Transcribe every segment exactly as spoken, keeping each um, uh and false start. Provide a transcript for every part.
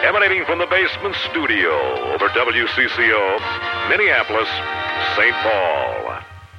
Emanating from the basement studio over W C C O, Minneapolis, Saint Paul.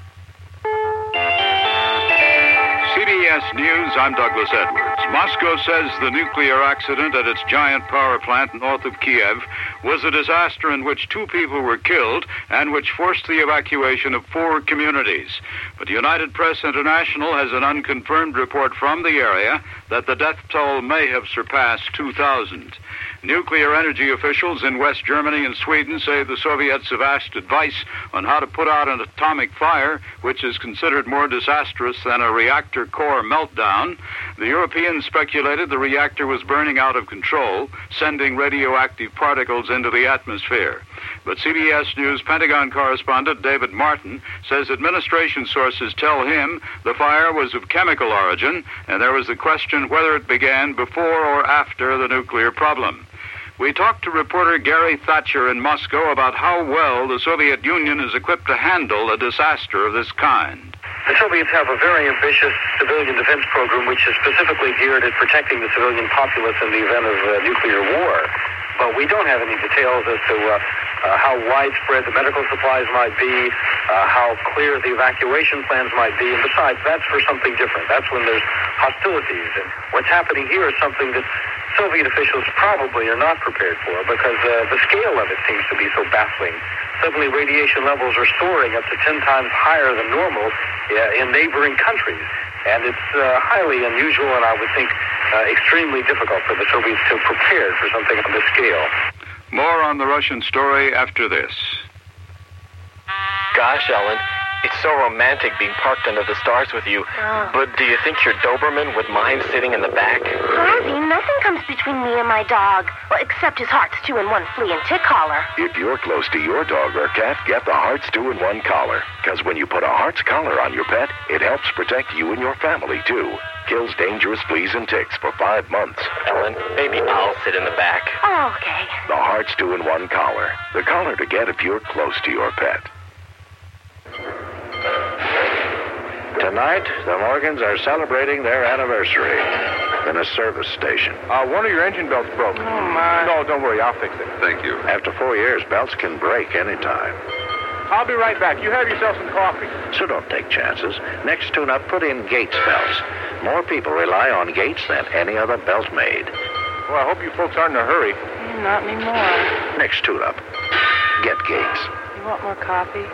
C B S News, I'm Douglas Edwards. Moscow says the nuclear accident at its giant power plant north of Kiev was a disaster in which two people were killed and which forced the evacuation of four communities. But United Press International has an unconfirmed report from the area that the death toll may have surpassed two thousand. Nuclear energy officials in West Germany and Sweden say the Soviets have asked advice on how to put out an atomic fire, which is considered more disastrous than a reactor core meltdown. The Europeans speculated the reactor was burning out of control, sending radioactive particles into the atmosphere. But C B S News Pentagon correspondent David Martin says administration sources tell him the fire was of chemical origin, and there was the question whether it began before or after the nuclear problem. We talked to reporter Gary Thatcher in Moscow about how well the Soviet Union is equipped to handle a disaster of this kind. The Soviets have a very ambitious civilian defense program which is specifically geared at protecting the civilian populace in the event of uh, nuclear war. But we don't have any details as to uh, uh, how widespread the medical supplies might be, uh, how clear the evacuation plans might be. And besides, that's for something different. That's when there's hostilities. And what's happening here is something that Soviet officials probably are not prepared for because uh, the scale of it seems to be so baffling. Suddenly radiation levels are soaring up to ten times higher than normal uh, in neighboring countries. And it's uh, highly unusual and I would think uh, extremely difficult for the Soviets to have prepared for something on this scale. More on the Russian story after this. Gosh, Ellen, it's so romantic being parked under the stars with you. Oh. But do you think your Doberman would mind sitting in the back? Harvey, nothing comes between me and my dog. Well, except his Hearts two in one flea and tick collar. If you're close to your dog or cat, get the Hearts two in one collar. Because when you put a Hearts collar on your pet, it helps protect you and your family, too. Kills dangerous fleas and ticks for five months. Ellen, maybe I'll sit in the back. Oh, okay. The Hearts two in one collar. The collar to get if you're close to your pet. Tonight, the Morgans are celebrating their anniversary in a service station. Uh, one of your engine belts broke. Oh, my. No, don't worry. I'll fix it. Thank you. After four years, belts can break anytime. I'll be right back. You have yourself some coffee. So don't take chances. Next tune-up, put in Gates belts. More people rely on Gates than any other belt made. Well, I hope you folks aren't in a hurry. Not anymore. Next tune-up, get Gates. You want more coffee?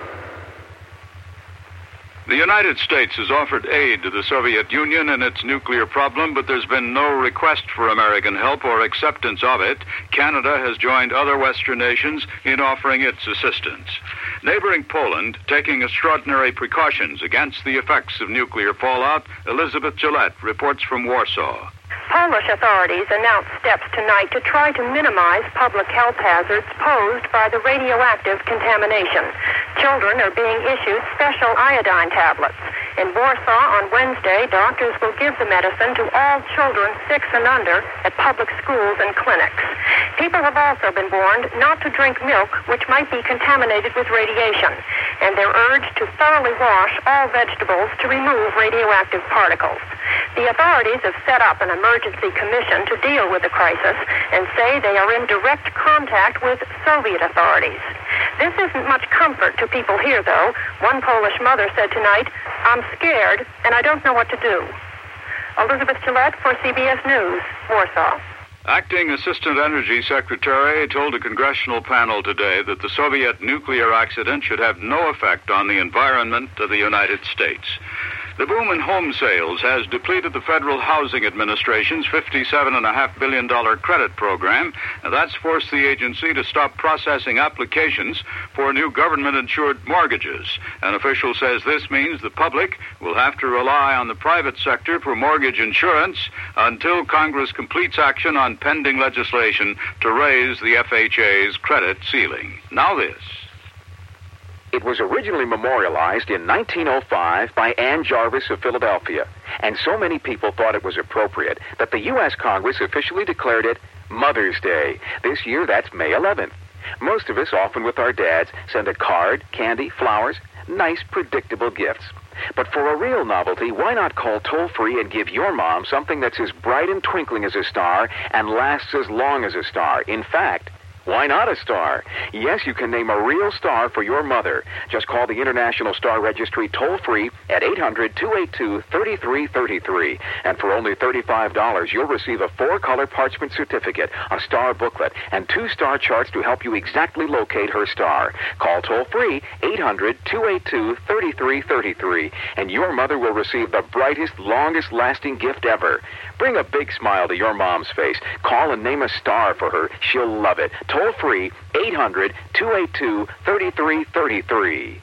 The United States has offered aid to the Soviet Union in its nuclear problem, but there's been no request for American help or acceptance of it. Canada has joined other Western nations in offering its assistance. Neighboring Poland, taking extraordinary precautions against the effects of nuclear fallout, Elizabeth Gillette reports from Warsaw. Polish authorities announced steps tonight to try to minimize public health hazards posed by the radioactive contamination. Children are being issued special iodine tablets. In Warsaw on Wednesday, doctors will give the medicine to all children six and under at public schools and clinics. People have also been warned not to drink milk, which might be contaminated with radiation, and they're urged to thoroughly wash all vegetables to remove radioactive particles. The authorities have set up an emergency commission to deal with the crisis and say they are in direct contact with Soviet authorities. This isn't much comfort to people here, though. One Polish mother said tonight, "I'm scared and I don't know what to do." Elizabeth Gillette for C B S News, Warsaw. Acting Assistant Energy Secretary told a congressional panel today that the Soviet nuclear accident should have no effect on the environment of the United States. The boom in home sales has depleted the Federal Housing Administration's fifty-seven point five billion dollars credit program, and that's forced the agency to stop processing applications for new government-insured mortgages. An official says this means the public will have to rely on the private sector for mortgage insurance until Congress completes action on pending legislation to raise the F H A's credit ceiling. Now this. It was originally memorialized in nineteen oh five by Ann Jarvis of Philadelphia, and so many people thought it was appropriate that the U S Congress officially declared it Mother's Day. This year, that's May eleventh. Most of us, often with our dads, send a card, candy, flowers, nice, predictable gifts. But for a real novelty, why not call toll-free and give your mom something that's as bright and twinkling as a star and lasts as long as a star? In fact, why not a star? Yes, you can name a real star for your mother. Just call the International Star Registry toll-free at eight hundred, two eight two, three three three three. And for only thirty-five dollars, you'll receive a four-color parchment certificate, a star booklet, and two star charts to help you exactly locate her star. Call toll-free eight hundred, two eight two, three three three three, and your mother will receive the brightest, longest-lasting gift ever. Bring a big smile to your mom's face. Call and name a star for her. She'll love it. Toll-free, eight hundred, two eight two, three three three three.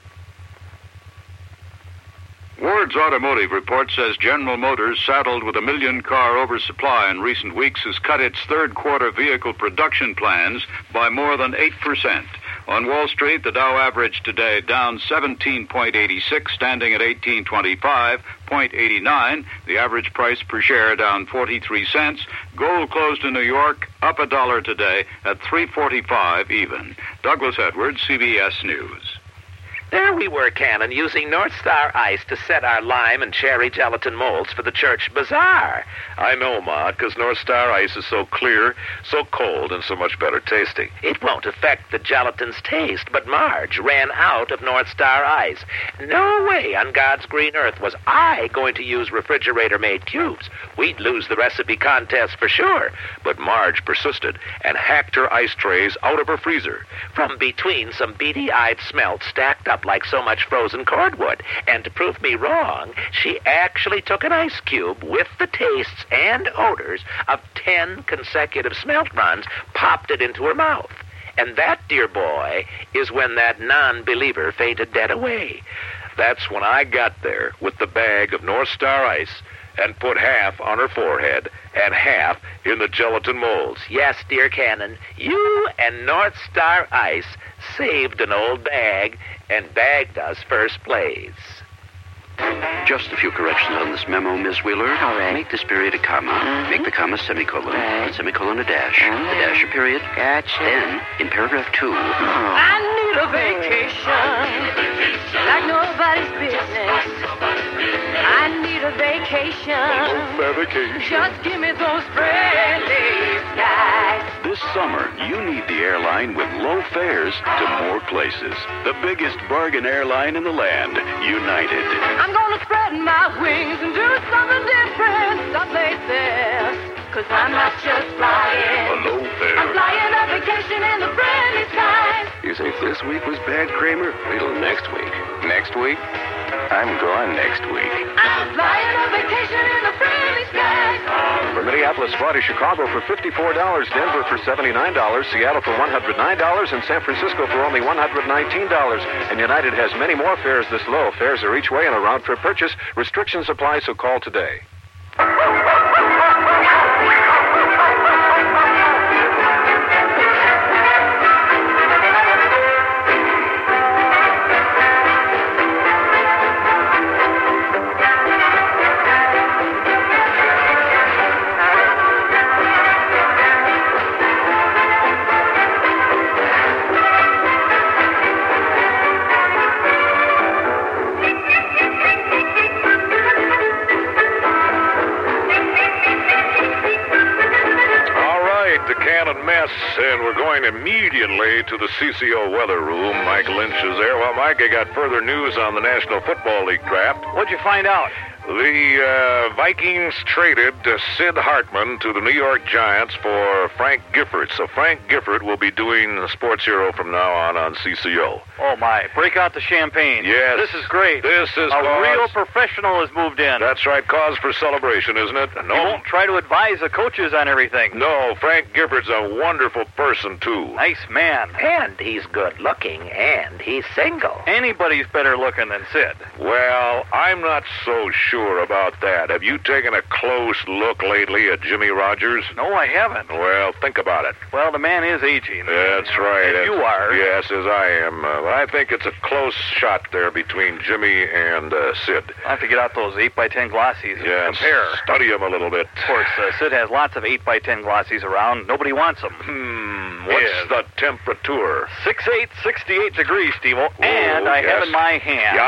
Ward's Automotive Report says General Motors, saddled with a million-car oversupply in recent weeks, has cut its third-quarter vehicle production plans by more than eight percent. On Wall Street, the Dow averaged today down seventeen point eight six, standing at eighteen twenty-five point eight nine. The average price per share down forty-three cents. Gold closed in New York up a dollar today at three forty-five even. Douglas Edwards, C B S News. There we were, Cannon, using North Star Ice to set our lime and cherry gelatin molds for the church bazaar. I know, Ma, because North Star Ice is so clear, so cold, and so much better tasting. It won't affect the gelatin's taste, but Marge ran out of North Star Ice. No way on God's green earth was I going to use refrigerator-made cubes. We'd lose the recipe contest for sure. But Marge persisted and hacked her ice trays out of her freezer. From between some beady-eyed smelts stacked up like so much frozen cordwood. And to prove me wrong, she actually took an ice cube with the tastes and odors of ten consecutive smelt runs, popped it into her mouth. And that, dear boy, is when that non-believer fainted dead away. That's when I got there with the bag of North Star Ice and put half on her forehead and half in the gelatin molds. Yes, dear Cannon, you and North Star Ice saved an old bag and bagged us first place. Just a few corrections on this memo, Miss Wheeler. All right. Make this period a comma. Mm-hmm. Make the comma semicolon. Right. The semicolon a dash. Mm-hmm. The dash a period. Gotcha. Then, in paragraph two... Oh. I need a vacation like nobody's business. I need a vacation. vacation. Just give me those friendly skies. This summer, you need the airline with low fares to more places. The biggest bargain airline in the land, United. I'm gonna spread my wings and do something different some places. Cause I'm not just flying. A low fare. I'm flying a vacation in the friendly skies. You think this week was bad, Kramer? Wait till next week. Next week? I'm gone next week. I'm flying a vacation in the friendly skies. For Minneapolis, fly to Chicago for fifty-four dollars, Denver for seventy-nine dollars, Seattle for one hundred nine dollars, and San Francisco for only one hundred nineteen dollars. And United has many more fares this low. Fares are each way on a round-trip purchase. Restrictions apply, so call today. And we're going immediately to the C C O weather room. Mike Lynch is there. Well, Mike, I got further news on the National Football League draft. What'd you find out? The uh, Vikings traded uh, Sid Hartman to the New York Giants for Frank Gifford. So Frank Gifford will be doing Sports Hero from now on on C C O. Oh, my. Break out the champagne. Yes. This is great. This is A cause... real professional has moved in. That's right. Cause for celebration, isn't it? No. He won't try to advise the coaches on everything. No, Frank Gifford's a wonderful person, too. Nice man. And he's good looking, and he's single. Anybody's better looking than Sid. Well, I'm not so sure about that. Have you taken a close look lately at Jimmy Rogers? No, I haven't. Well, think about it. Well, the man is aging. That's right. As you are. Yes, as I am. Uh, I think it's a close shot there between Jimmy and uh, Sid. I'll have to get out those eight by ten glossies and yes, compare. Study them a little bit. Of course, uh, Sid has lots of eight by ten glossies around. Nobody wants them. Hmm, what's yes. the temperature? six eight, sixty-eight degrees, Steve-O. And I yes. have in my hand yeah?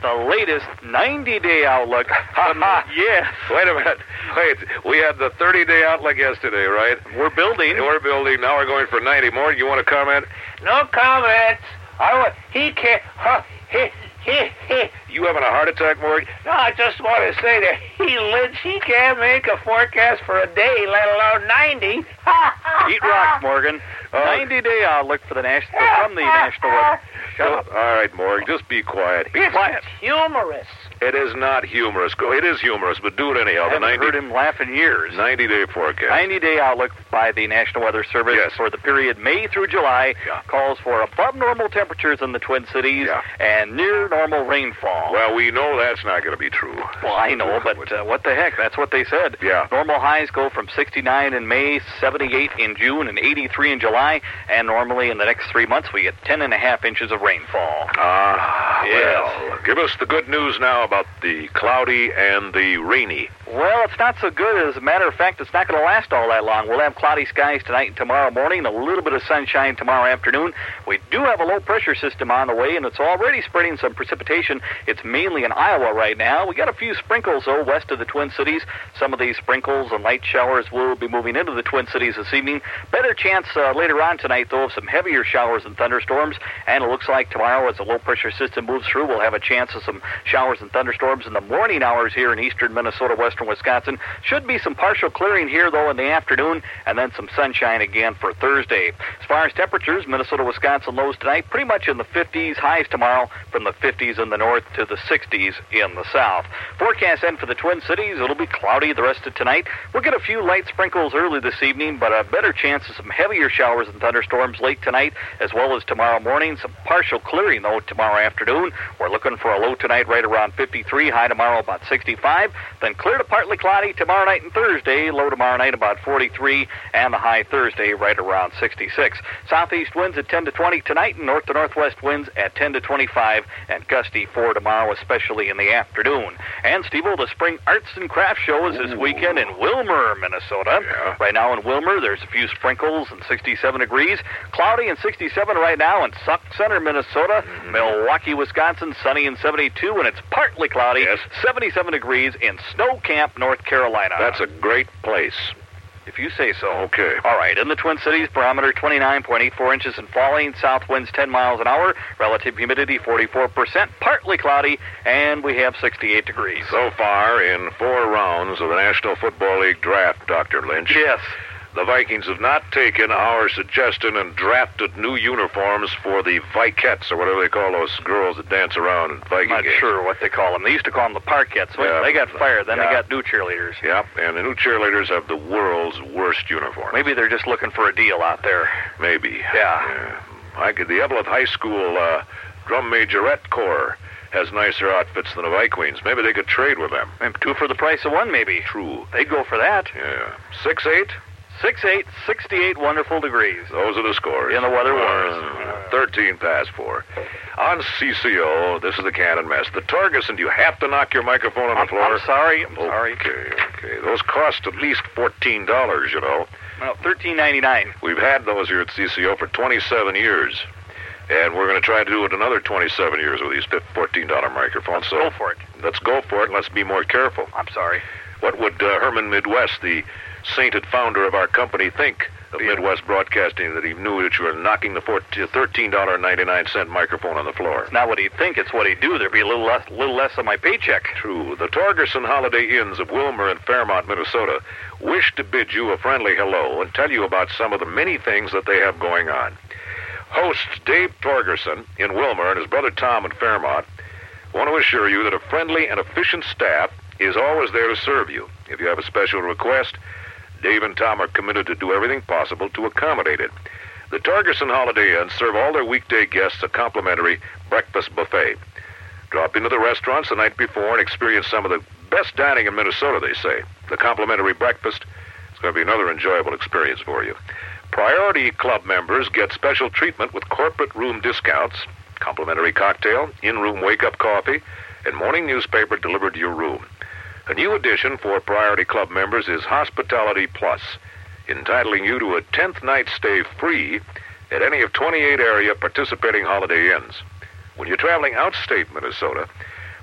the latest ninety-day outlook. Um, yes. Wait a minute. Wait, we had the thirty-day outlook yesterday, right? We're building. We're building. Now we're going for ninety more. You want to comment? No comments. I want, he can't... Huh, he, he, he. You having a heart attack, Morgan? No, I just want to say that he Lynch, he can't make a forecast for a day, let alone ninety. Eat rocks, Morgan. ninety-day outlook for the national, from the National Weather. Shut up. All right, Morgan, just be quiet. Be quiet. Humorous. It is not humorous. Go. It is humorous, but do it anyhow. I haven't the ninety, heard him laugh in years. ninety-day forecast. ninety-day outlook by the National Weather Service yes. for the period May through July yeah. calls for above normal temperatures in the Twin Cities yeah. and near normal rainfall. Well, we know that's not going to be true. Well, I know, but uh, what the heck? That's what they said. Yeah. Normal highs go from sixty-nine in May, seventy-eight in June, and eighty-three in July. And normally in the next three months, we get ten and a half inches of rainfall. Ah, yes. Well, give us the good news now about the cloudy and the rainy. Well, it's not so good. As a matter of fact, it's not going to last all that long. We'll have cloudy skies tonight and tomorrow morning, a little bit of sunshine tomorrow afternoon. We do have a low-pressure system on the way, and it's already spreading some precipitation. It's mainly in Iowa right now. We got a few sprinkles, though, west of the Twin Cities. Some of these sprinkles and light showers will be moving into the Twin Cities this evening. Better chance uh, later on tonight, though, of some heavier showers and thunderstorms. And it looks like tomorrow, as the low-pressure system moves through, we'll have a chance of some showers and thunderstorms in the morning hours here in eastern Minnesota, western Wisconsin. Should be some partial clearing here, though, in the afternoon, and then some sunshine again for Thursday. As far as temperatures, Minnesota, Wisconsin lows tonight, pretty much in the fifties. Highs tomorrow from the fifties in the north to the sixties in the south. Forecast end for the Twin Cities, it'll be cloudy the rest of tonight. We'll get a few light sprinkles early this evening, but a better chance of some heavier showers and thunderstorms late tonight, as well as tomorrow morning. Some partial clearing, though, tomorrow afternoon. We're looking for a low tonight right around fifty-three, high tomorrow about sixty-five. Then clear to partly cloudy tomorrow night and Thursday, low tomorrow night about forty-three, and the high Thursday right around sixty-six. Southeast winds at ten to twenty tonight, and north to northwest winds at ten to twenty-five, and gusty for tomorrow, especially in the afternoon. And Steve-O, the Spring Arts and Crafts Show is this Ooh. weekend in Wilmer, Minnesota. Yeah. Right now in Wilmer, there's a few sprinkles and sixty-seven degrees. Cloudy and sixty-seven right now in Sauk Center, Minnesota. Mm-hmm. Milwaukee, Wisconsin, sunny and seventy-two, and it's partly cloudy, yes. seventy-seven degrees in Snow Camp, North Carolina. That's a great place. If you say so. Okay. All right. In the Twin Cities, barometer twenty-nine point eight four inches and falling. South winds ten miles an hour. Relative humidity forty-four percent. Partly cloudy, and we have sixty-eight degrees. So far, in four rounds of the National Football League draft, Doctor Lynch. Yes. The Vikings have not taken our suggestion and drafted new uniforms for the Vikettes, or whatever they call those girls that dance around in Viking I'm not games. sure what they call them. They used to call them the Parkettes. Yeah, they got fired. Then yeah. they got new cheerleaders. Yep, and the new cheerleaders have the world's worst uniform. Maybe they're just looking for a deal out there. Maybe. Yeah. yeah. I could, the Evelyn High School uh, Drum Majorette Corps has nicer outfits than the Vikings. Maybe they could trade with them. And two for the price of one, maybe. True. They'd go for that. Yeah. Six eight. Six eight, sixty-eight wonderful degrees. Those are the scores. In the weather wars. Uh, thirteen past four. On C C O, this is the Cannon Mess. The Torgerson, do you have to knock your microphone on the I'm, floor? I'm sorry. I'm okay, sorry. Okay, okay. Those cost at least fourteen dollars, you know. Well, thirteen ninety-nine. We've had those here at C C O for twenty-seven years. And we're going to try to do it another twenty-seven years with these fourteen dollar microphones. Let's so go for it. Let's go for it. Let's be more careful. I'm sorry. What would uh, Herman Midwest, the sainted founder of our company, think of Yeah. Midwest Broadcasting, that he knew that you were knocking the thirteen ninety-nine microphone on the floor? It's not what he'd think, it's what he'd do. There'd be a little less, little less on my paycheck. True. The Torgerson Holiday Inns of Wilmer and Fairmont, Minnesota, wish to bid you a friendly hello and tell you about some of the many things that they have going on. Host Dave Torgerson in Wilmer and his brother Tom in Fairmont want to assure you that a friendly and efficient staff is always there to serve you. If you have a special request, Dave and Tom are committed to do everything possible to accommodate it. The Torgerson Holiday Inn serve all their weekday guests a complimentary breakfast buffet. Drop into the restaurants the night before and experience some of the best dining in Minnesota, they say. The complimentary breakfast is going to be another enjoyable experience for you. Priority Club members get special treatment with corporate room discounts, complimentary cocktail, in-room wake-up coffee, and morning newspaper delivered to your room. A new addition for Priority Club members is Hospitality Plus, entitling you to a tenth night stay free at any of twenty-eight area participating Holiday Inns. When you're traveling outstate Minnesota,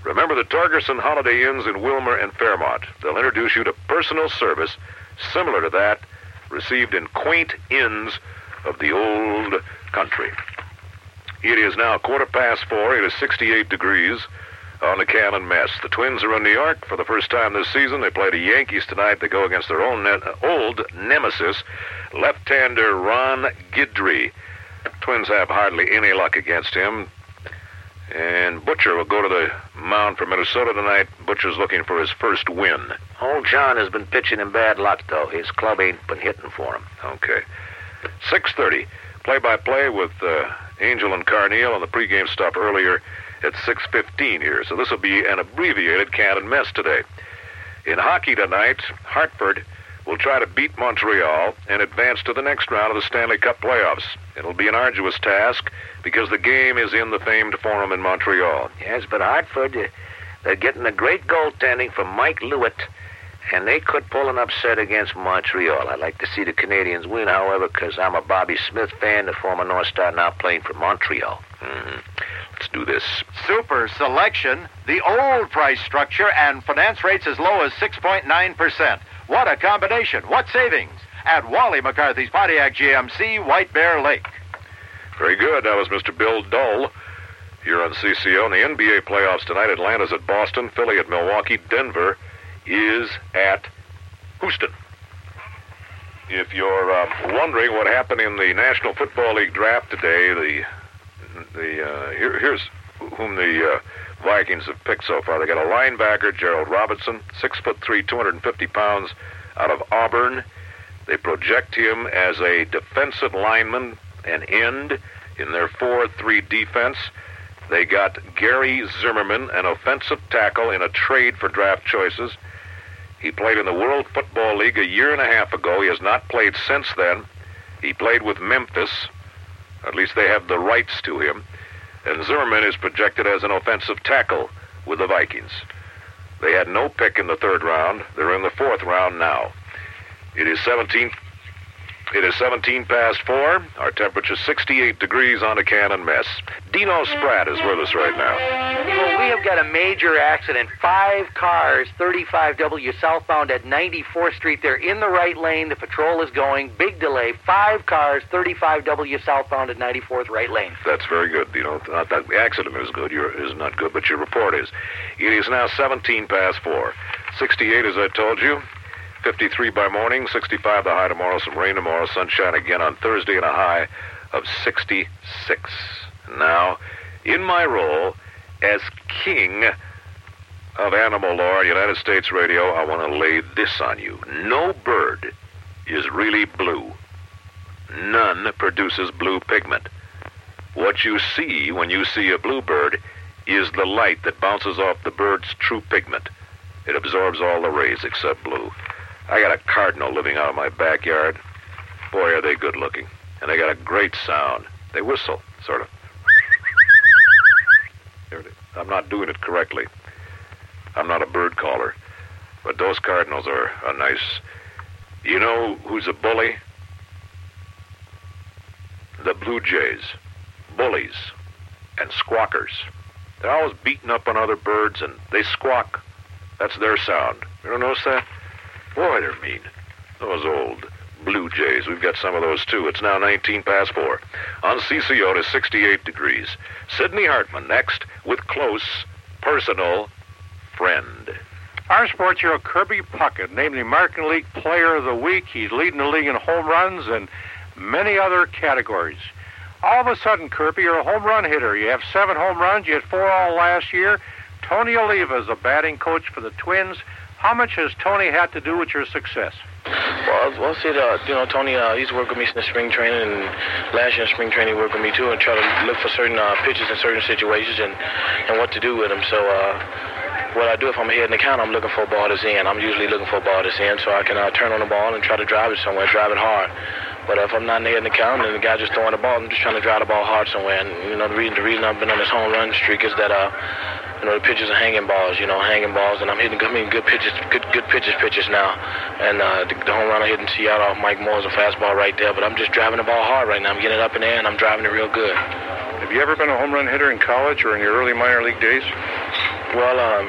Remember the Torgerson Holiday Inns in Wilmer and Fairmont. They'll introduce you to personal service similar to that received in quaint inns of the old country. It is now quarter past four. It is sixty-eight degrees on the Cannon Mess. The Twins are in New York for the first time this season. They play the Yankees tonight. They go against their own ne- old nemesis, left-hander Ron Guidry. Twins have hardly any luck against him. And Butcher will go to the mound for Minnesota tonight. Butcher's looking for his first win. Old John has been pitching in bad luck, though. His club ain't been hitting for him. Okay. six thirty. Play-by-play with uh, Angel and Carneal on the pregame stop earlier at six fifteen here. So this will be an abbreviated Cannon Mess today. In hockey tonight, Hartford will try to beat Montreal and advance to the next round of the Stanley Cup playoffs. It'll be an arduous task because the game is in the famed Forum in Montreal. Yes, but Hartford, uh, they're getting a great goaltending from Mike Lewitt, and they could pull an upset against Montreal. I'd like to see the Canadians win, however, because I'm a Bobby Smith fan, the former North Star, now playing for Montreal. Mm-hmm. Let's do this. Super selection, the old price structure, and finance rates as low as six point nine percent. What a combination. What savings? At Wally McCarthy's Pontiac G M C, White Bear Lake. Very good. That was Mister Bill Dull here on C C O. In the N B A playoffs tonight, Atlanta's at Boston, Philly at Milwaukee, Denver is at Houston. If you're uh, wondering what happened in the National Football League draft today, the the uh, here, here's whom the uh, Vikings have picked so far. They got a linebacker, Gerald Robinson, six foot three, two hundred fifty pounds, out of Auburn. They project him as a defensive lineman, an end in their four three defense. They got Gary Zimmerman, an offensive tackle, in a trade for draft choices. He played in the World Football League a year and a half ago. He has not played since then. He played with Memphis. At least they have the rights to him. And Zimmerman is projected as an offensive tackle with the Vikings. They had no pick in the third round. They're in the fourth round now. It is seventeen. It is seventeen past four. Our temperature sixty-eight degrees on the Cannon Mess. Dino Spratt is with us right now. Well, we have got a major accident. Five cars, thirty-five W southbound at ninety-fourth Street. They're in the right lane. The patrol is going. Big delay. Five cars, thirty-five W southbound at ninety-fourth right lane. That's very good. You know, not that the accident is good. Your is not good, but your report is. It is now seventeen past four. sixty-eight, as I told you. fifty-three by morning, sixty-five the high tomorrow, some rain tomorrow, sunshine again on Thursday, and a high of sixty-six. Now, in my role as king of animal lore on United States Radio, I want to lay this on you. No bird is really blue. None produces blue pigment. What you see when you see a bluebird is the light that bounces off the bird's true pigment. It absorbs all the rays except blue. I got a cardinal living out of my backyard. Boy, are they good looking. And they got a great sound. They whistle, sort of. I'm not doing it correctly. I'm not a bird caller. But those cardinals are, are nice. You know who's a bully? The Blue Jays. Bullies. And squawkers. They're always beating up on other birds, and they squawk. That's their sound. You don't notice that? Boy, they're mean. Those old Blue Jays. We've got some of those, too. It's now nineteen past four. On C C O to sixty-eight degrees. Sidney Hartman next with Close Personal Friend. Our sports hero, Kirby Puckett, named the American League Player of the Week. He's leading the league in home runs and many other categories. All of a sudden, Kirby, you're a home run hitter. You have seven home runs. You had four all last year. Tony Oliva is a batting coach for the Twins. How much has Tony had to do with your success? Well, well, see, uh, you know, Tony, uh, he's worked with me since spring training, and last year in spring training he worked with me too, and try to look for certain uh, pitches in certain situations and, and what to do with them. So uh, what I do if I'm hitting the count, I'm looking for a ball that's in. I'm usually looking for a ball that's in so I can uh, turn on the ball and try to drive it somewhere, drive it hard. But if I'm not hitting the count and the guy just throwing the ball, I'm just trying to drive the ball hard somewhere. And, you know, the reason, the reason I've been on this home run streak is that, uh, you know, the pitches are hanging balls, you know, hanging balls, and I'm hitting, I mean, good pitches, good, good pitches, pitches now. And uh, the, the home run I hit in Seattle off Mike Moore is a fastball right there, but I'm just driving the ball hard right now. I'm getting it up in the air, and I'm driving it real good. Have you ever been a home run hitter in college or in your early minor league days? Well, um,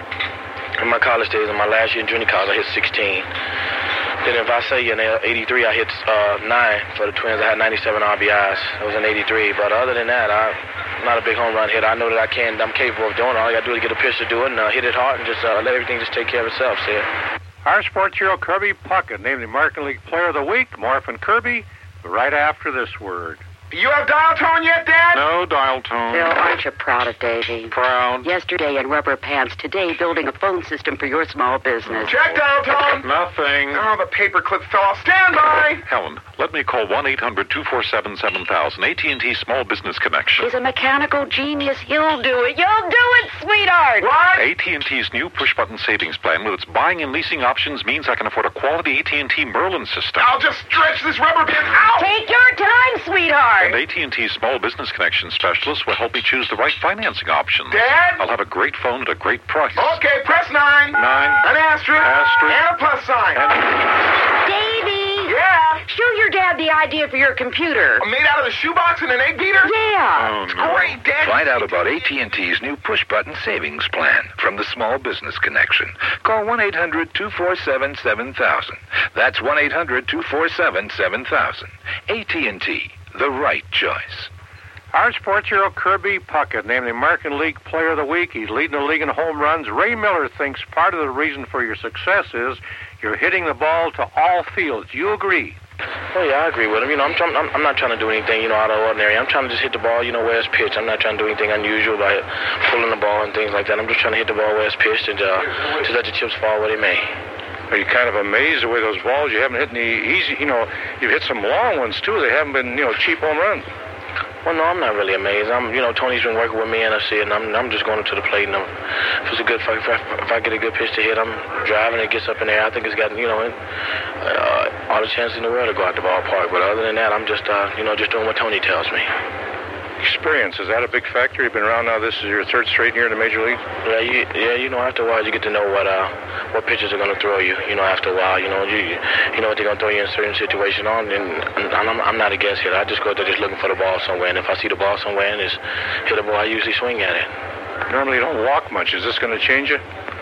in my college days, in my last year in junior college, I hit sixteen. Then if I say in eighty-three, I hit uh, nine for the Twins. I had ninety-seven R B Is. It was in eighty-three. But other than that, I, I'm not a big home run hitter. I know that I can. I'm capable of doing it. All I got to do is get a pitch to do it and uh, hit it hard and just uh, let everything just take care of itself. See it? Our sports hero Kirby Puckett named the American League Player of the Week. More from Kirby right after this word. You have dial tone yet, Dad? No dial tone. Bill, aren't you proud of Davy? Proud. Yesterday in rubber pants, today building a phone system for your small business. Check dial tone. Nothing. Oh, the paperclip fell off. Stand by. Helen, let me call one eight hundred two four seven seven thousand, A T and T Small Business Connection. He's a mechanical genius. He'll do it. You'll do it, sweetheart. What? A T and T's new push-button savings plan with its buying and leasing options means I can afford a quality A T and T Merlin system. I'll just stretch this rubber band out. Take your time, sweetheart. And A T and T's Small Business Connection specialist will help me choose the right financing options. Dad? I'll have a great phone at a great price. Okay, press nine. Nine. An asterisk. Asterisk. And a plus sign. And... Davy. Yeah? Show your dad the idea for your computer. Made out of the shoebox and an egg beater? Yeah. Oh, It's no. great, Dad. Find out about A T and T's new push-button savings plan from the Small Business Connection. Call one eight hundred two four seven seven thousand. That's one eight hundred two four seven seven thousand. A T and T, the right choice. Our sports hero Kirby Puckett named the American League Player of the Week. He's leading the league in home runs. Ray Miller thinks part of the reason for your success is you're hitting the ball to all fields. You agree? Oh, yeah, I agree with him. You know, I'm, trying, I'm, I'm not trying to do anything, you know, out of the ordinary. I'm trying to just hit the ball, you know, where it's pitched. I'm not trying to do anything unusual by pulling the ball and things like that. I'm just trying to hit the ball where it's pitched and uh, just let the chips fall where they may. Are you kind of amazed the way those balls, you haven't hit any easy, you know, you've hit some long ones, too. They haven't been, you know, cheap home runs. Well, no, I'm not really amazed. I'm, you know, Tony's been working with me, and I see it, and I'm, I'm just going to the plate, and I'm, if it's a good, if I, if I get a good pitch to hit, I'm driving, it gets up in the air. I think it's got, you know, uh, all the chances in the world to go out the ballpark. But other than that, I'm just, uh, you know, just doing what Tony tells me. Experience, is that a big factor? You've been around now, this is your third straight here in the major league? Yeah, you, yeah, you know, after a while, you get to know what, uh, what pitchers are going to throw you. You know, after a while, you know, you, you know what they're going to throw you in a certain situation on. And, and I'm, I'm not a guess hitter. I just go out there just looking for the ball somewhere. And if I see the ball somewhere and it's hittable, I usually swing at it. Normally you don't walk much. Is this going to change you?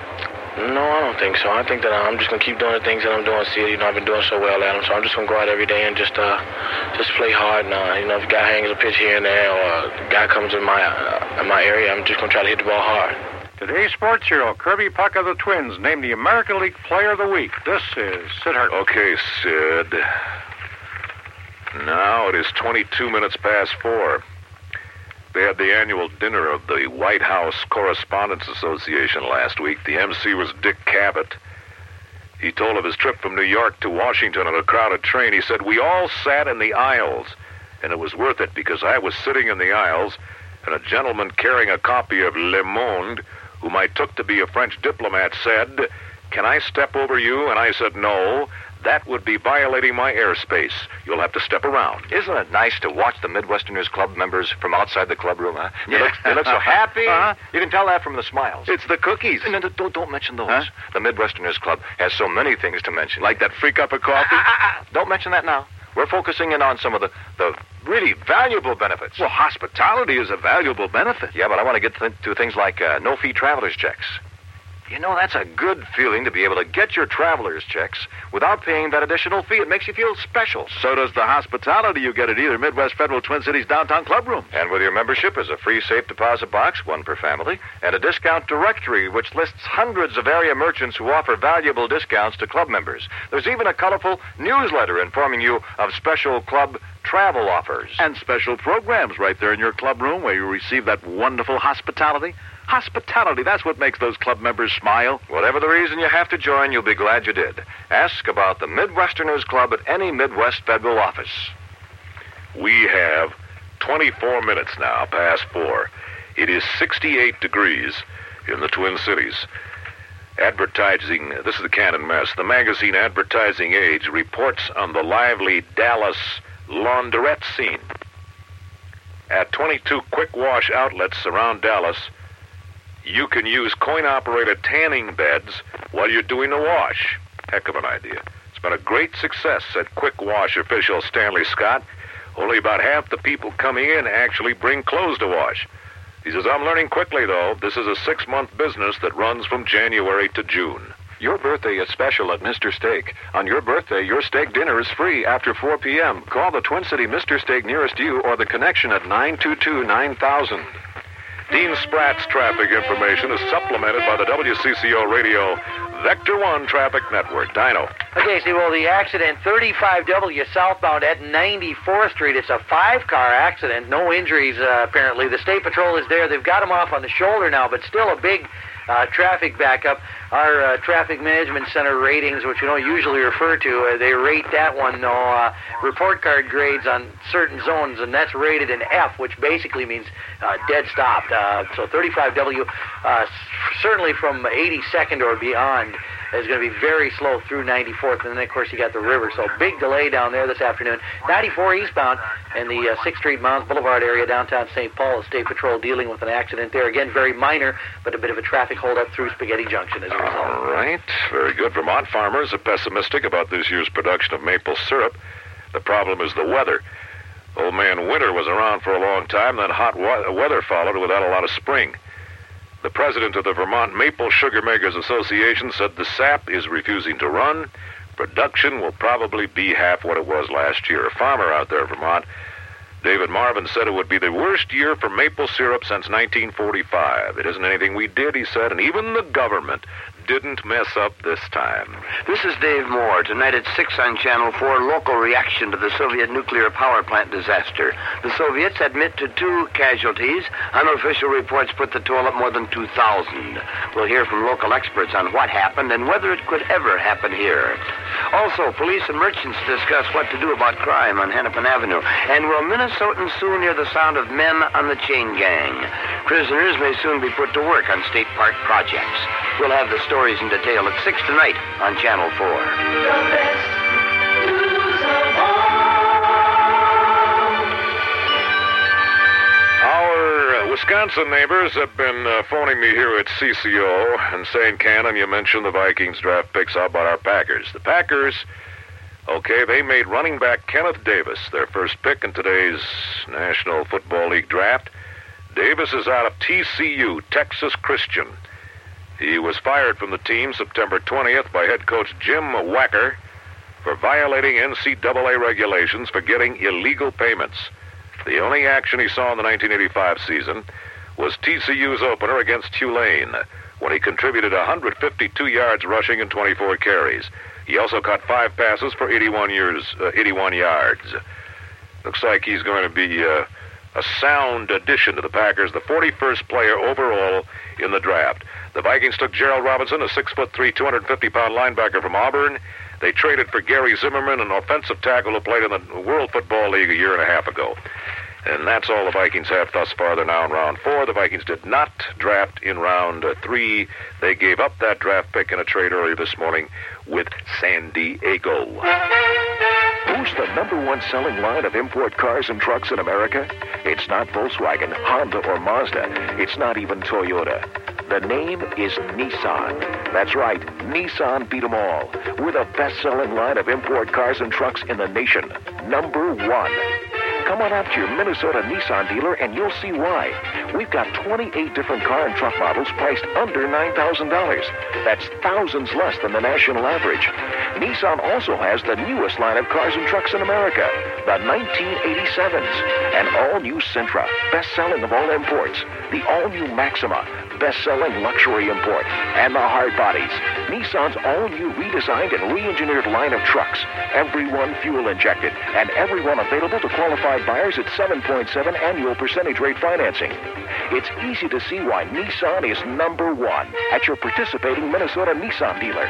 No, I don't think so. I think that I'm just going to keep doing the things that I'm doing. See, you know, I've been doing so well at them. So I'm just going to go out every day and just uh, just play hard. And, uh, you know, if a guy hangs a pitch here and there or a guy comes in my uh, in my area, I'm just going to try to hit the ball hard. Today's sports hero, Kirby Puckett of the Twins, named the American League Player of the Week. This is Sid Hart. Okay, Sid. Now it is twenty-two minutes past four. They had the annual dinner of the White House Correspondents Association last week. The M C was Dick Cavett. He told of his trip from New York to Washington on a crowded train. He said, "We all sat in the aisles, and it was worth it because I was sitting in the aisles, and a gentleman carrying a copy of Le Monde, whom I took to be a French diplomat, said, 'Can I step over you?' And I said, 'No. That would be violating my airspace. You'll have to step around.'" Isn't it nice to watch the Midwesterners Club members from outside the club room, huh? They, Yeah. look, they look so happy. Uh-huh. You can tell that from the smiles. It's the cookies. No, no, don't, don't mention those. Huh? The Midwesterners Club has so many things to mention. Like that free cup of coffee? Ah, ah, ah, don't mention that now. We're focusing in on some of the, the really valuable benefits. Well, hospitality is a valuable benefit. Yeah, but I want to get th- to things like uh, no-fee traveler's checks. You know, that's a good feeling to be able to get your traveler's checks without paying that additional fee. It makes you feel special. So does the hospitality you get at either Midwest Federal Twin Cities downtown club room. And with your membership is a free safe deposit box, one per family, and a discount directory which lists hundreds of area merchants who offer valuable discounts to club members. There's even a colorful newsletter informing you of special club travel offers. And special programs right there in your club room where you receive that wonderful hospitality. Hospitality, that's what makes those club members smile. Whatever the reason you have to join, you'll be glad you did. Ask about the Midwesterners Club at any Midwest Federal office. We have twenty-four minutes now past four. It is sixty-eight degrees in the Twin Cities. Advertising, this is the Cannon Mess. The magazine Advertising Age reports on the lively Dallas laundrette scene. At twenty-two quick wash outlets around Dallas, you can use coin-operated tanning beds while you're doing the wash. Heck of an idea. It's been a great success, said Quick Wash official Stanley Scott. Only about half the people coming in actually bring clothes to wash. He says, I'm learning quickly, though. This is a six-month business that runs from January to June. Your birthday is special at Mister Steak. On your birthday, your steak dinner is free after four p.m. Call the Twin City Mister Steak nearest you or the connection at nine two two, nine thousand. Dean Spratt's traffic information is supplemented by the W C C O Radio Vector One Traffic Network. Dino. Okay, see, well, the accident, thirty-five W southbound at ninety-fourth Street. It's a five-car accident. No injuries, uh, apparently. The State Patrol is there. They've got him off on the shoulder now, but still a big uh, traffic backup. Our uh, Traffic Management Center ratings, which we don't usually refer to, uh, they rate that one, no, uh, report card grades on certain zones, and that's rated an F, which basically means uh, dead stopped. Uh, so thirty-five W, uh, certainly from eighty-second or beyond, is going to be very slow through ninety-fourth, and then, of course, you got the river. So big delay down there this afternoon. ninety-four eastbound in the uh, sixth Street Mounds Boulevard area, downtown Saint Paul. The State Patrol dealing with an accident there. Again, very minor, but a bit of a traffic holdup through Spaghetti Junction as a result. All right. Very good. Vermont farmers are pessimistic about this year's production of maple syrup. The problem is the weather. Old man winter was around for a long time, then hot wa- weather followed without a lot of spring. The president of the Vermont Maple Sugar Makers Association said the sap is refusing to run. Production will probably be half what it was last year. A farmer out there in Vermont, David Marvin, said it would be the worst year for maple syrup since nineteen forty-five. It isn't anything we did, he said, and even the government didn't mess up this time. This is Dave Moore. Tonight at six on Channel four, local reaction to the Soviet nuclear power plant disaster. The Soviets admit to two casualties. Unofficial reports put the toll at more than two thousand. We'll hear from local experts on what happened and whether it could ever happen here. Also, police and merchants discuss what to do about crime on Hennepin Avenue. And will Minnesotans soon hear the sound of men on the chain gang? Prisoners may soon be put to work on state park projects. We'll have the stories in detail at six tonight on Channel four. Our uh, Wisconsin neighbors have been uh, phoning me here at C C O and saying, Cannon, you mentioned the Vikings draft picks. How about our Packers? The Packers, okay, they made running back Kenneth Davis their first pick in today's National Football League draft. Davis is out of T C U, Texas Christian. He was fired from the team September twentieth by head coach Jim Wacker for violating N C double A regulations for getting illegal payments. The only action he saw in the nineteen eighty-five season was T C U's opener against Tulane, when he contributed one hundred fifty-two yards rushing and twenty-four carries. He also caught five passes for eighty-one, years, uh, eighty-one yards. Looks like he's going to be uh, a sound addition to the Packers, the forty-first player overall in the draft. The Vikings took Gerald Robinson, a six foot three, two hundred fifty pound linebacker from Auburn. They traded for Gary Zimmerman, an offensive tackle who played in the World Football League a year and a half ago. And that's all the Vikings have thus far. They're now in round four. The Vikings did not draft in round uh, three. They gave up that draft pick in a trade earlier this morning with San Diego. Who's the number one selling line of import cars and trucks in America? It's not Volkswagen, Honda, or Mazda. It's not even Toyota. The name is Nissan. That's right, Nissan beat them all. We're the best-selling line of import cars and trucks in the nation. Number one. Come on out to your Minnesota Nissan dealer and you'll see why. We've got twenty-eight different car and truck models priced under nine thousand dollars. That's thousands less than the national average. Nissan also has the newest line of cars and trucks in America, the nineteen eighty-sevens. An all-new Sentra, best-selling of all imports. The all-new Maxima, best-selling luxury import. And the hard bodies. Nissan's all-new redesigned and re-engineered line of trucks. Everyone fuel-injected, and everyone available to qualified buyers at seven point seven annual percentage rate financing. It's easy to see why Nissan is number one at your participating Minnesota Nissan dealer.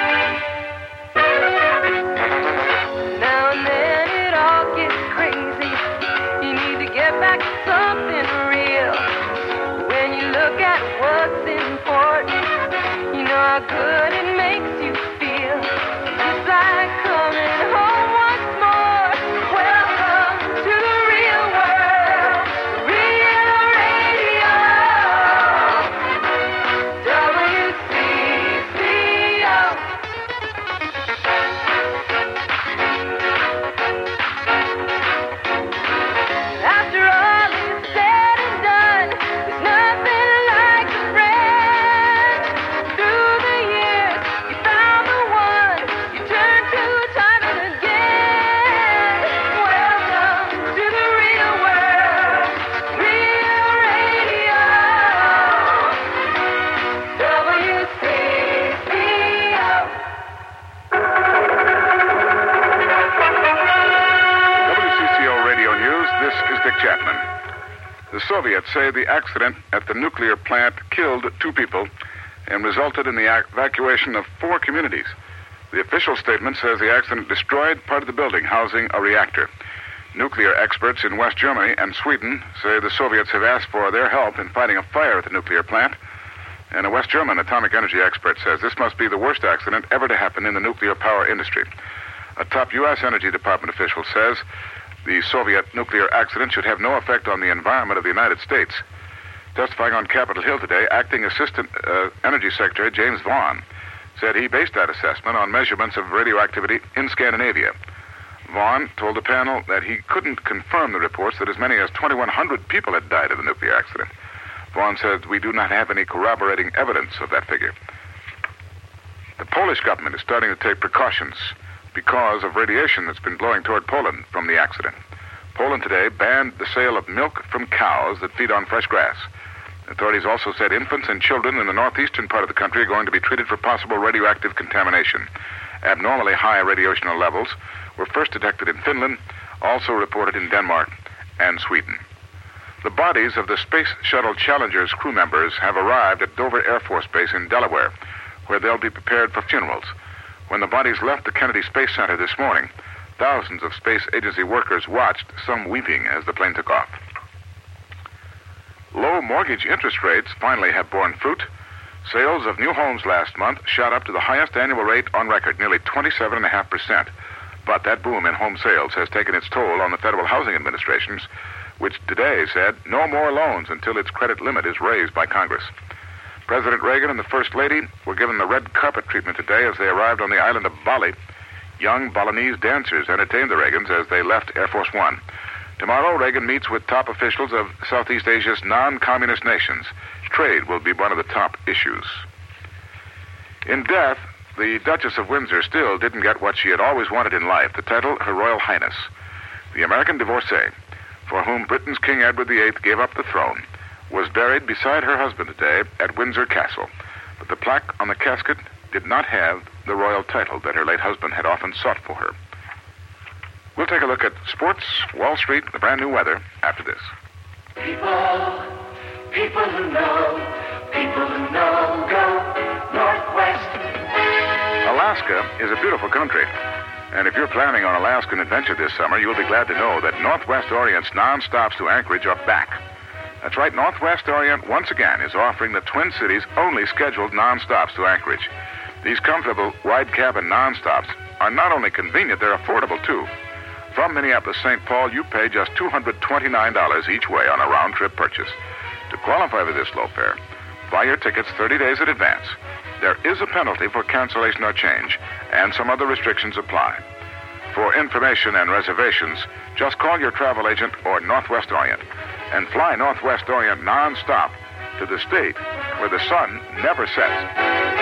Now and then it all gets crazy. You need to get back to something real. When you look at what's important, you know how good it makes you feel. It's like coming home once more. Welcome to the real world. Real Radio. W C C O. After all is said and done, there's The Soviets say the accident at the nuclear plant killed two people and resulted in the evacuation of four communities. The official statement says the accident destroyed part of the building housing a reactor. Nuclear experts in West Germany and Sweden say the Soviets have asked for their help in fighting a fire at the nuclear plant. And a West German atomic energy expert says this must be the worst accident ever to happen in the nuclear power industry. A top U S Energy Department official says the Soviet nuclear accident should have no effect on the environment of the United States. Testifying on Capitol Hill today, Acting Assistant uh, Energy Secretary James Vaughan said he based that assessment on measurements of radioactivity in Scandinavia. Vaughan told the panel that he couldn't confirm the reports that as many as twenty-one hundred people had died of the nuclear accident. Vaughan said, "We do not have any corroborating evidence of that figure." The Polish government is starting to take precautions because of radiation that's been blowing toward Poland from the accident. Poland today banned the sale of milk from cows that feed on fresh grass. Authorities also said infants and children in the northeastern part of the country are going to be treated for possible radioactive contamination. Abnormally high radiational levels were first detected in Finland, also reported in Denmark and Sweden. The bodies of the Space Shuttle Challenger's crew members have arrived at Dover Air Force Base in Delaware, where they'll be prepared for funerals. When the bodies left the Kennedy Space Center this morning, thousands of space agency workers watched, some weeping as the plane took off. Low mortgage interest rates finally have borne fruit. Sales of new homes last month shot up to the highest annual rate on record, nearly twenty-seven point five percent. But that boom in home sales has taken its toll on the Federal Housing Administration, which today said no more loans until its credit limit is raised by Congress. President Reagan and the First Lady were given the red carpet treatment today as they arrived on the island of Bali. Young Balinese dancers entertained the Reagans as they left Air Force One. Tomorrow, Reagan meets with top officials of Southeast Asia's non-communist nations. Trade will be one of the top issues. In death, the Duchess of Windsor still didn't get what she had always wanted in life, the title Her Royal Highness. The American divorcee, for whom Britain's King Edward the Eighth gave up the throne, was buried beside her husband today at Windsor Castle. But the plaque on the casket did not have the royal title that her late husband had often sought for her. We'll take a look at sports, Wall Street, the brand new weather after this. People, people who know, people who know, go Northwest. Alaska is a beautiful country. And if you're planning on Alaskan adventure this summer, you'll be glad to know that Northwest Orient's non-stops to Anchorage are back. That's right, Northwest Orient once again is offering the Twin Cities' only scheduled non-stops to Anchorage. These comfortable wide cabin non-stops are not only convenient, they're affordable too. From Minneapolis Saint Paul, you pay just two hundred twenty-nine dollars each way on a round-trip purchase. To qualify for this low fare, buy your tickets thirty days in advance. There is a penalty for cancellation or change, and some other restrictions apply. For information and reservations, just call your travel agent or Northwest Orient and fly Northwest Orient non-stop to the state where the sun never sets.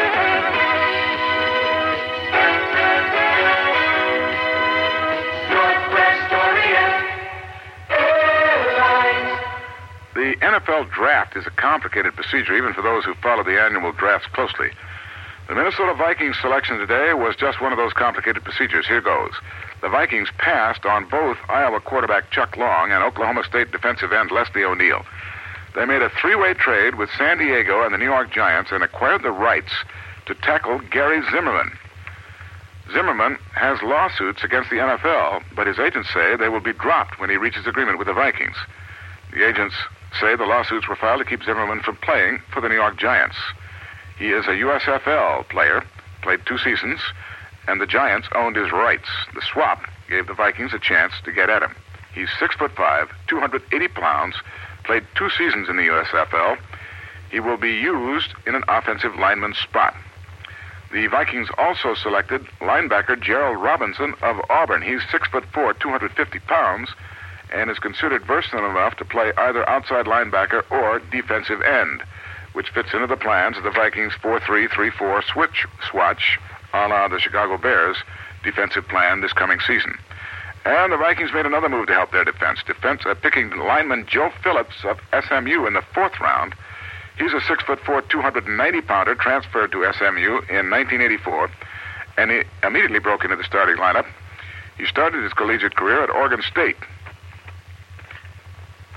The N F L draft is a complicated procedure, even for those who follow the annual drafts closely. The Minnesota Vikings selection today was just one of those complicated procedures. Here goes. The Vikings passed on both Iowa quarterback Chuck Long and Oklahoma State defensive end Leslie O'Neal. They made a three-way trade with San Diego and the New York Giants and acquired the rights to tackle Gary Zimmerman. Zimmerman has lawsuits against the N F L, but his agents say they will be dropped when he reaches agreement with the Vikings. The agents say the lawsuits were filed to keep Zimmerman from playing for the New York Giants. He is a U S F L player, played two seasons, and the Giants owned his rights. The swap gave the Vikings a chance to get at him. He's six foot five, two hundred eighty pounds, played two seasons in the U S F L. He will be used in an offensive lineman spot. The Vikings also selected linebacker Gerald Robinson of Auburn. He's six foot four, two hundred fifty pounds, and is considered versatile enough to play either outside linebacker or defensive end, which fits into the plans of the Vikings' four three three four switch swatch, a la the Chicago Bears' defensive plan this coming season. And the Vikings made another move to help their defense, defense uh, picking lineman Joe Phillips of S M U in the fourth round. He's a six foot four, two hundred ninety pounder transferred to S M U in nineteen eighty-four, and he immediately broke into the starting lineup. He started his collegiate career at Oregon State.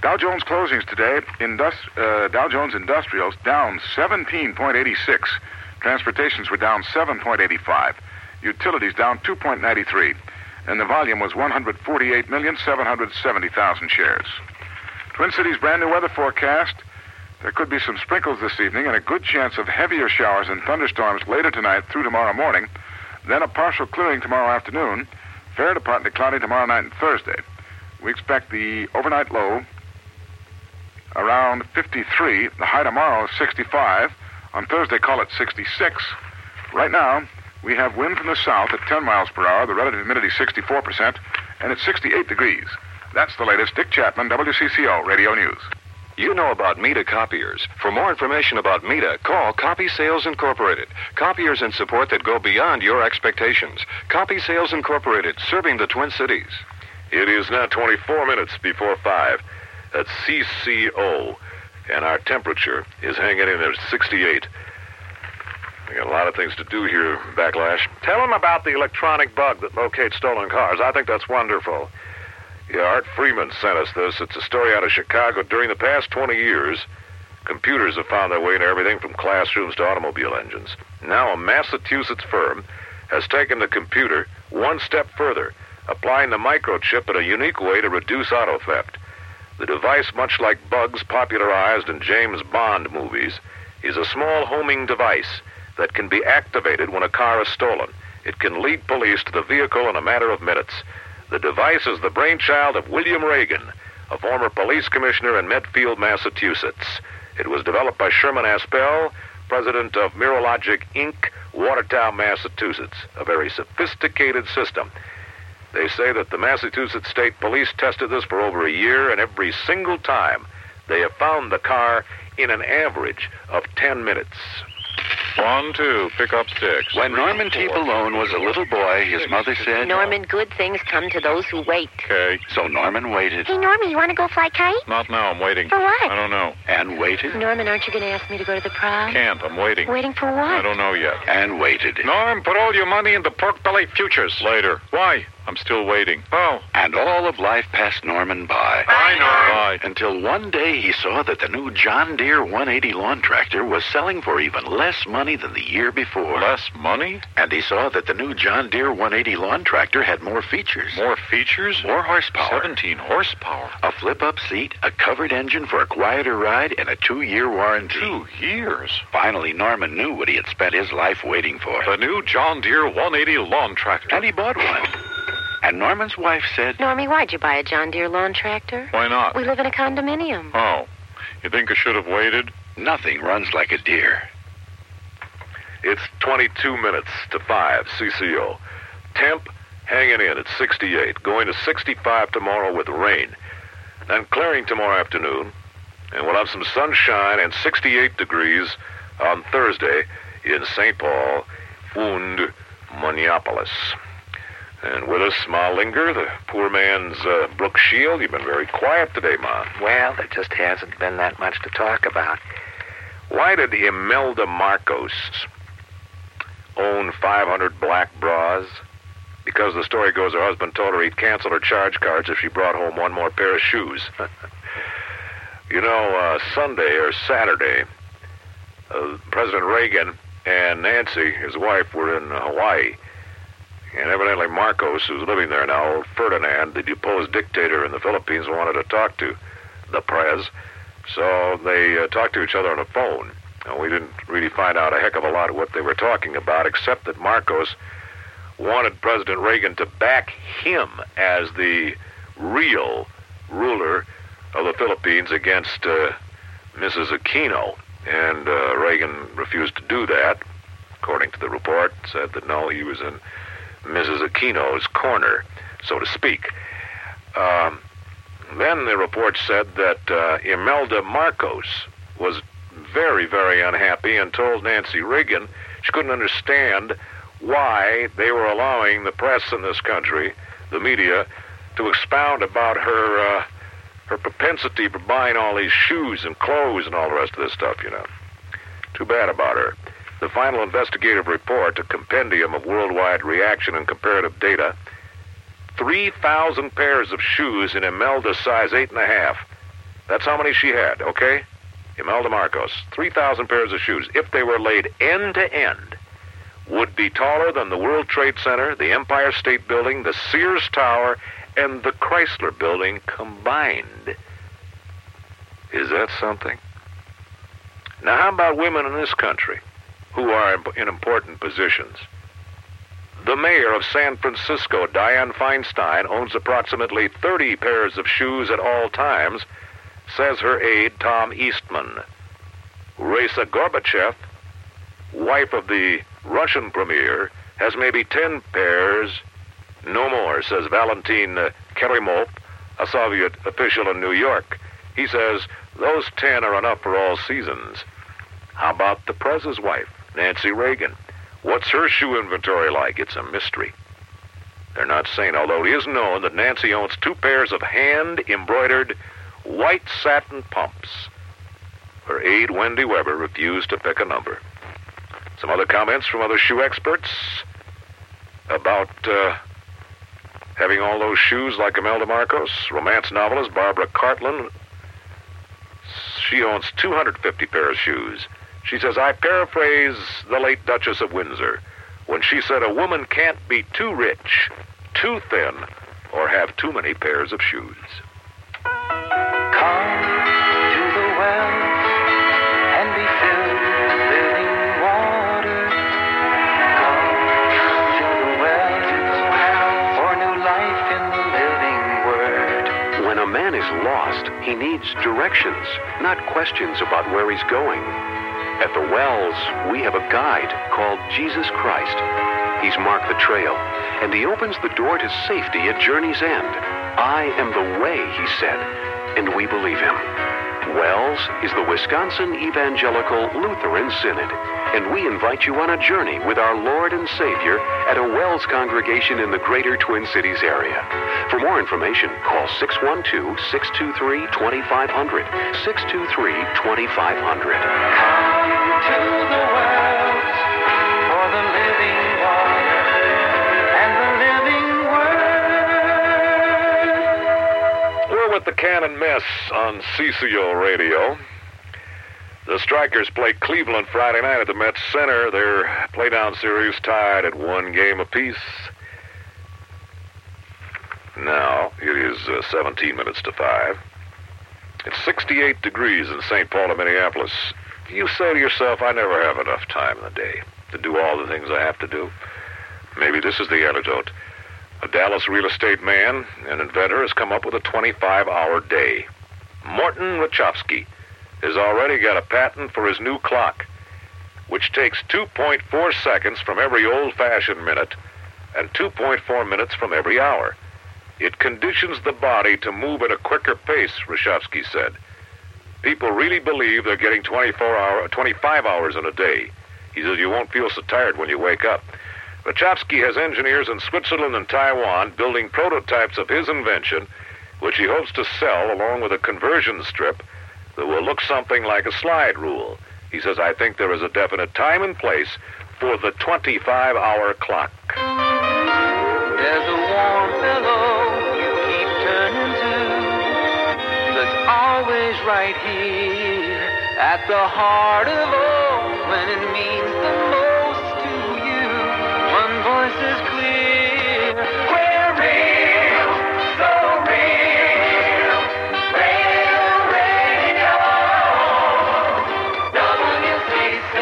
Dow Jones closings today, Indus- uh, Dow Jones Industrials down seventeen point eight six. Transportations were down seven point eight five. Utilities down two point nine three. And the volume was one hundred forty-eight million, seven hundred seventy thousand shares. Twin Cities brand new weather forecast. There could be some sprinkles this evening and a good chance of heavier showers and thunderstorms later tonight through tomorrow morning. Then a partial clearing tomorrow afternoon. Fair to partly cloudy tomorrow night and Thursday. We expect the overnight low around fifty-three. The high tomorrow is sixty-five. On Thursday, call it sixty-six. Right now, we have wind from the south at ten miles per hour. The relative humidity sixty-four percent, and it's sixty-eight degrees. That's the latest. Dick Chapman, W C C O Radio News. You know about Mita copiers. For more information about Mita, call Copy Sales Incorporated. Copiers and support that go beyond your expectations. Copy Sales Incorporated, serving the Twin Cities. It is now twenty-four minutes before five at C C O, and our temperature is hanging in at sixty-eight. We got a lot of things to do here, Backlash. Tell them about the electronic bug that locates stolen cars. I think that's wonderful. Yeah, Art Freeman sent us this. It's a story out of Chicago. During the past twenty years, computers have found their way into everything from classrooms to automobile engines. Now a Massachusetts firm has taken the computer one step further, applying the microchip in a unique way to reduce auto theft. The device, much like bugs popularized in James Bond movies, is a small homing device that can be activated when a car is stolen. It can lead police to the vehicle in a matter of minutes. The device is the brainchild of William Reagan, a former police commissioner in Medfield, Massachusetts. It was developed by Sherman Aspel, president of Mirologic Incorporated, Watertown, Massachusetts, a very sophisticated system. They say that the Massachusetts State Police tested this for over a year, and every single time they have found the car in an average of ten minutes. One, two, pick up sticks. When Norman T. Balone was a little boy, his mother said... Norman, good things come to those who wait. Okay. So Norman waited. Hey, Norman, you want to go fly kite? Not now, I'm waiting. For what? I don't know. And waited. Norman, aren't you going to ask me to go to the prom? Can't, I'm waiting. Waiting for what? I don't know yet. And waited. Norm, put all your money into pork belly futures. Later. Why? I'm still waiting. Oh. And all of life passed Norman by. Bye, Norm. Bye. Until one day he saw that the new John Deere one eighty lawn tractor was selling for even less money than the year before. Less money? And he saw that the new John Deere one eighty lawn tractor had more features. More features? More horsepower. seventeen horsepower. A flip-up seat, a covered engine for a quieter ride, and a two-year warranty. Two years? Finally, Norman knew what he had spent his life waiting for. The new John Deere one eighty lawn tractor. And he bought one. And Norman's wife said... Normie, why'd you buy a John Deere lawn tractor? Why not? We live in a condominium. Oh. You think I should have waited? Nothing runs like a deer. It's twenty-two minutes to five, C C O. Temp hanging in at sixty-eight, going to sixty-five tomorrow with rain. Then clearing tomorrow afternoon, and we'll have some sunshine and sixty-eight degrees on Thursday in Saint Paul und Minneapolis. And with us, Ma Linger, the poor man's uh, Brooke Shield. You've been very quiet today, Ma. Well, there just hasn't been that much to talk about. Why did Imelda Marcos own five hundred black bras? Because the story goes her husband told her he'd cancel her charge cards if she brought home one more pair of shoes. You know, uh, Sunday or Saturday, uh, President Reagan and Nancy, his wife, were in Hawaii. And evidently Marcos, who's living there now, old Ferdinand, the deposed dictator in the Philippines, wanted to talk to the Prez. So they uh, talked to each other on the phone. And we didn't really find out a heck of a lot of what they were talking about, except that Marcos wanted President Reagan to back him as the real ruler of the Philippines against uh, Missus Aquino. And uh, Reagan refused to do that, according to the report, said that no, he was in Missus Aquino's corner, so to speak. Um, then the report said that uh, Imelda Marcos was very, very unhappy and told Nancy Reagan she couldn't understand why they were allowing the press in this country, the media, to expound about her uh, her propensity for buying all these shoes and clothes and all the rest of this stuff, you know. Too bad about her. The final investigative report, a compendium of worldwide reaction and comparative data, three thousand pairs of shoes in Imelda's size eight and a half That's how many she had, okay? Imelda Marcos, three thousand pairs of shoes, if they were laid end to end, would be taller than the World Trade Center, the Empire State Building, the Sears Tower, and the Chrysler Building combined. Is that something? Now, how about women in this country who are in important positions? The mayor of San Francisco, Dianne Feinstein, owns approximately thirty pairs of shoes at all times, says her aide, Tom Eastman. Raisa Gorbachev, wife of the Russian premier, has maybe ten pairs, no more, says Valentin Kerimov, a Soviet official in New York. He says those ten are enough for all seasons. How about the president's wife, Nancy Reagan? What's her shoe inventory like? It's a mystery. They're not saying, although it is known that Nancy owns two pairs of hand-embroidered white satin pumps. Her aide, Wendy Weber, refused to pick a number. Some other comments from other shoe experts about uh, having all those shoes like Imelda Marcos. Romance novelist Barbara Cartland, she owns two hundred fifty pairs of shoes. She says, I paraphrase the late Duchess of Windsor when she said a woman can't be too rich, too thin, or have too many pairs of shoes. Come to the well and be filled with living water. Come to the well for new life in the living word. When a man is lost, he needs directions, not questions about where he's going. At the Wells, we have a guide called Jesus Christ. He's marked the trail, and he opens the door to safety at journey's end. I am the way, he said, and we believe him. Wells is the Wisconsin Evangelical Lutheran Synod, and we invite you on a journey with our Lord and Savior at a Wells congregation in the greater Twin Cities area. For more information, call six one two, six two three, two five zero zero, six two three, two five zero zero. Come to the wells for the living water and the living word. We're with the Cannon Mess on C C O Radio. The Strikers play Cleveland Friday night at the Met Center. Their playdown series tied at one game apiece. Now, it is uh, seventeen minutes to five. It's sixty-eight degrees in Saint Paul and Minneapolis. You say to yourself, I never have enough time in the day to do all the things I have to do. Maybe this is the antidote. A Dallas real estate man, an inventor, has come up with a twenty-five hour day. Morton Wachowski has already got a patent for his new clock, which takes two point four seconds from every old-fashioned minute and two point four minutes from every hour. It conditions the body to move at a quicker pace, Wachowski said. People really believe they're getting twenty-four hour, twenty-five hours in a day. He says you won't feel so tired when you wake up. Wachowski has engineers in Switzerland and Taiwan building prototypes of his invention, which he hopes to sell along with a conversion strip that will look something like a slide rule. He says, I think there is a definite time and place for the twenty-five hour clock. There's a warm pillow you keep turning to that's always right here at the heart of all when it means the most to you. One voice is clear. We're real, so real. Real radio. W C C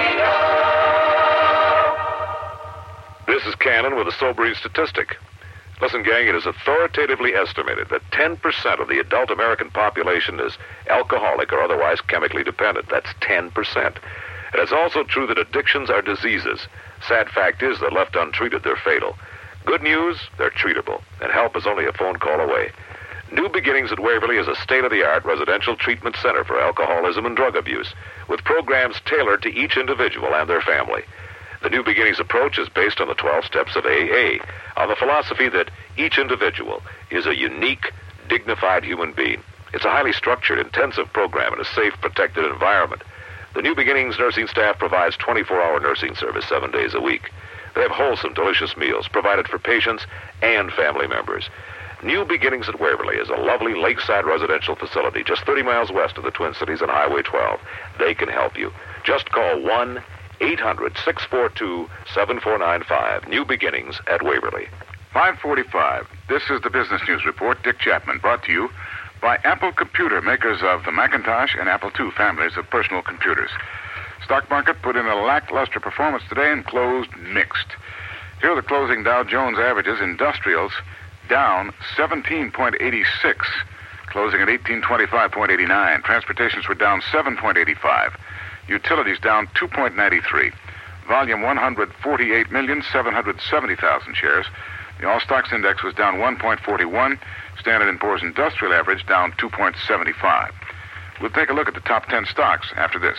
O. This is Cannon with a sobering statistic. Listen, gang, it is authoritatively estimated that ten percent of the adult American population is alcoholic or otherwise chemically dependent. That's ten percent. And it's also true that addictions are diseases. Sad fact is that left untreated, they're fatal. Good news, they're treatable, and help is only a phone call away. New Beginnings at Waverly is a state-of-the-art residential treatment center for alcoholism and drug abuse, with programs tailored to each individual and their family. The New Beginnings approach is based on the twelve steps of A A, on the philosophy that each individual is a unique, dignified human being. It's a highly structured, intensive program in a safe, protected environment. The New Beginnings nursing staff provides twenty-four hour nursing service seven days a week. They have wholesome, delicious meals provided for patients and family members. New Beginnings at Waverly is a lovely lakeside residential facility just thirty miles west of the Twin Cities on Highway twelve. They can help you. Just call one eight hundred six four two seven four nine five. New Beginnings at Waverly. five forty-five. This is the Business News Report. Dick Chapman, brought to you by Apple Computer, makers of the Macintosh and Apple two families of personal computers. Stock market put in a lackluster performance today and closed mixed. Here are the closing Dow Jones averages. Industrials down seventeen point eight six, closing at eighteen twenty-five point eight nine. Transportations were down seven point eight five. Utilities down two point nine three. Volume one hundred forty-eight million seven hundred seventy thousand shares. The All Stocks Index was down one point four one. Standard and Poor's Industrial Average down two point seven five. We'll take a look at the top ten stocks after this.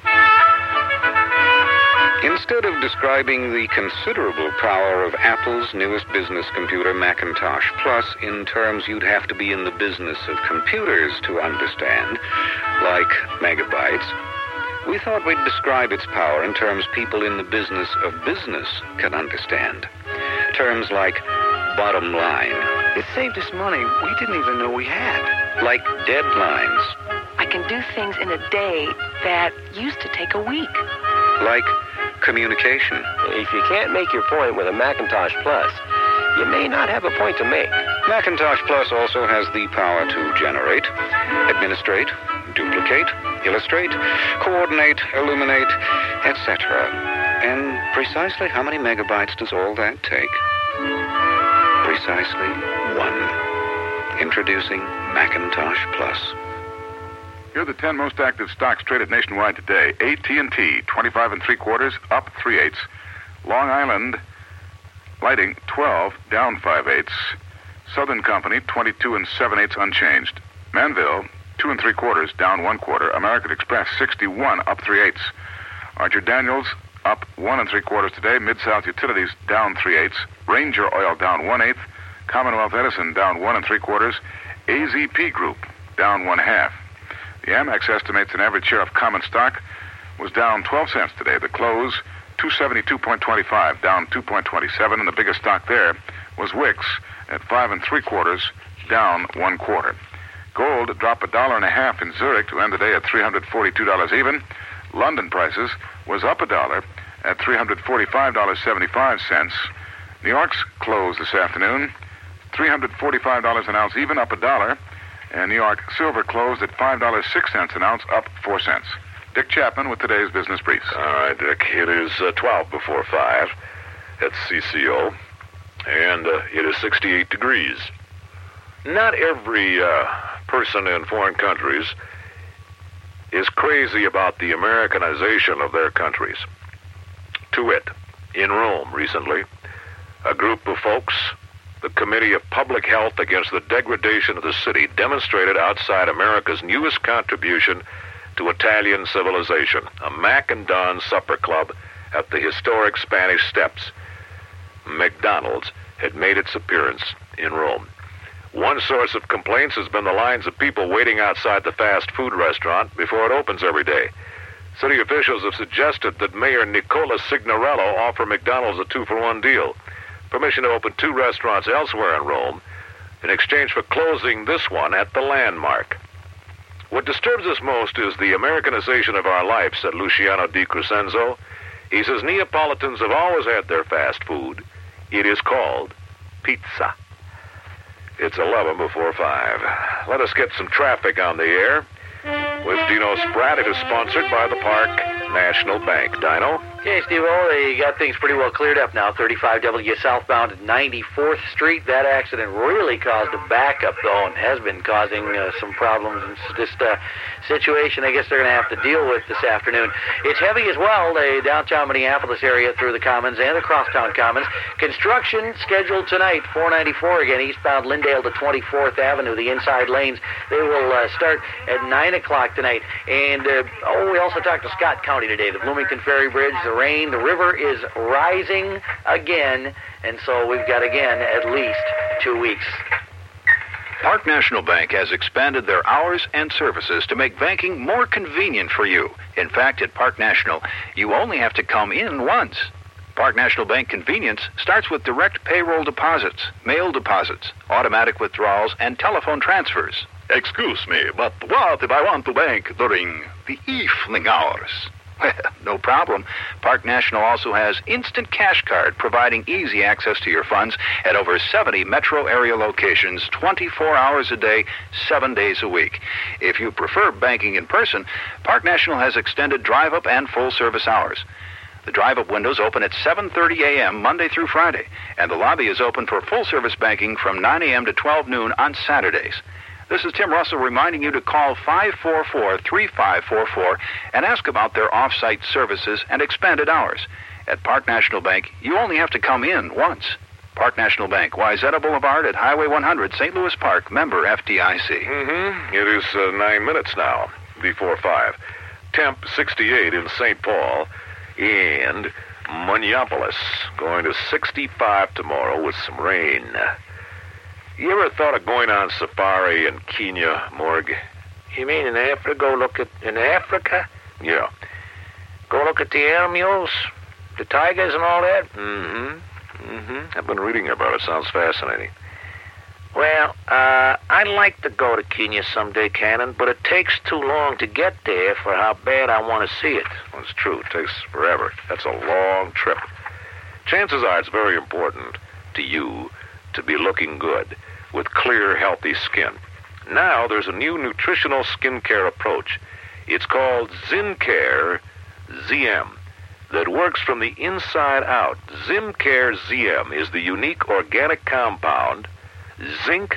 Instead of describing the considerable power of Apple's newest business computer, Macintosh Plus, in terms you'd have to be in the business of computers to understand, like megabytes, we thought we'd describe its power in terms people in the business of business can understand. Terms like bottom line. It saved us money we didn't even know we had. Like deadlines. I can do things in a day that used to take a week. Like communication. If you can't make your point with a Macintosh Plus, you may not have a point to make. Macintosh Plus also has the power to generate, administrate, duplicate, illustrate, coordinate, illuminate, et cetera. And precisely how many megabytes does all that take? Precisely one. Introducing Macintosh Plus. Here are the ten most active stocks traded nationwide today. A T and T, twenty-five and three quarters, up three eighths. Long Island Lighting, twelve, down five eighths. Southern Company, twenty-two and seven eighths, unchanged. Manville, two and three quarters, down one quarter. American Express, sixty-one, up three eighths. Archer Daniels, up one and three quarters today. Mid-South Utilities, down three eighths. Ranger Oil, down one eighth. Commonwealth Edison, down one and three quarters. A Z P Group, down one half. The Amex estimates an average share of common stock was down twelve cents today. The close, two seventy-two point two five, down two point two seven, and the biggest stock there was Wix at five and three quarters, down one quarter. Gold dropped a dollar and a half in Zurich to end the day at three hundred forty-two dollars even. London prices was up a dollar at three hundred forty-five dollars and seventy-five cents. New York's close this afternoon, three hundred forty-five dollars an ounce even, up a dollar. And New York silver closed at five dollars and six cents an ounce, up four cents. Dick Chapman with today's Business Briefs. All right, Dick. It is uh, twelve before five at C C O, and uh, it is sixty-eight degrees. Not every uh, person in foreign countries is crazy about the Americanization of their countries. To wit, in Rome recently, a group of folks, the Committee of Public Health Against the Degradation of the City, demonstrated outside America's newest contribution to Italian civilization, a Mac and Don supper club at the historic Spanish Steps. McDonald's had made its appearance in Rome. One source of complaints has been the lines of people waiting outside the fast food restaurant before it opens every day. City officials have suggested that Mayor Nicola Signorello offer McDonald's a two-for-one deal. Permission to open two restaurants elsewhere in Rome in exchange for closing this one at the Landmark. What disturbs us most is the Americanization of our life, said Luciano Di Crescenzo. He says Neapolitans have always had their fast food. It is called pizza. It's eleven before five. Let us get some traffic on the air with Dino Spratt. It is sponsored by the Park National Bank. Dino? Okay, Steve-O, they got things pretty well cleared up now. thirty-five W southbound at ninety-fourth Street. That accident really caused a backup, though, and has been causing uh, some problems. It's just a situation I guess they're going to have to deal with this afternoon. It's heavy as well, the downtown Minneapolis area through the Commons and the Crosstown Commons. Construction scheduled tonight, four ninety-four again, eastbound Lyndale to twenty-fourth Avenue. The inside lanes, they will uh, start at nine o'clock tonight. And, uh, oh, we also talked to Scott County today, the Bloomington Ferry Bridge, the rain, the river is rising again, and so we've got, again, at least two weeks. Park National Bank has expanded their hours and services to make banking more convenient for you. In fact, at Park National, you only have to come in once. Park National Bank convenience starts with direct payroll deposits, mail deposits, automatic withdrawals, and telephone transfers. Excuse me, but what if I want to bank during the evening hours? Well, no problem. Park National also has Instant Cash Card, providing easy access to your funds at over seventy metro area locations, twenty-four hours a day, seven days a week. If you prefer banking in person, Park National has extended drive-up and full-service hours. The drive-up windows open at seven thirty a.m. Monday through Friday, and the lobby is open for full-service banking from nine a.m. to twelve noon on Saturdays. This is Tim Russell reminding you to call five four four, three five four four and ask about their off-site services and expanded hours. At Park National Bank, you only have to come in once. Park National Bank, Wayzata Boulevard at Highway one hundred, Saint Louis Park, member F D I C. Mm-hmm. It is uh, nine minutes now, before five. Temp sixty-eight in Saint Paul and Minneapolis, going to sixty-five tomorrow with some rain. You ever thought of going on safari in Kenya, Morg? You mean in Africa? Go look at in Africa? Yeah. Go look at the animals, the tigers and all that? Mm-hmm. Mm-hmm. I've been reading about it. Sounds fascinating. Well, uh, I'd like to go to Kenya someday, Cannon, but it takes too long to get there for how bad I want to see it. Well, it's true. It takes forever. That's a long trip. Chances are it's very important to you to be looking good with clear, healthy skin. Now there's a new nutritional skincare approach. It's called ZinCare Z M that works from the inside out. ZinCare Z M is the unique organic compound zinc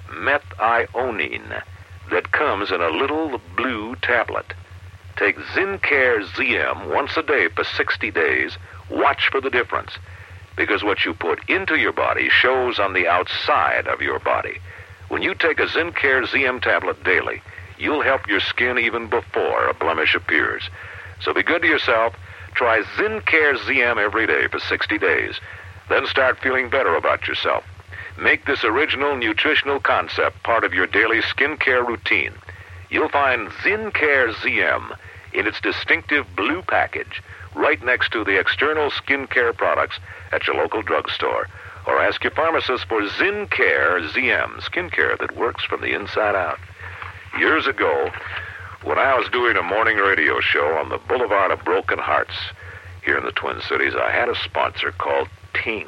methionine that comes in a little blue tablet. Take ZinCare Z M once a day for sixty days. Watch for the difference, because what you put into your body shows on the outside of your body. When you take a ZinCare Z M tablet daily, you'll help your skin even before a blemish appears. So be good to yourself. Try ZinCare Z M every day for sixty days. Then start feeling better about yourself. Make this original nutritional concept part of your daily skincare routine. You'll find ZinCare Z M in its distinctive blue package right next to the external skincare products at your local drugstore. Or ask your pharmacist for ZinCare Z M, skincare that works from the inside out. Years ago, when I was doing a morning radio show on the Boulevard of Broken Hearts here in the Twin Cities, I had a sponsor called Ting.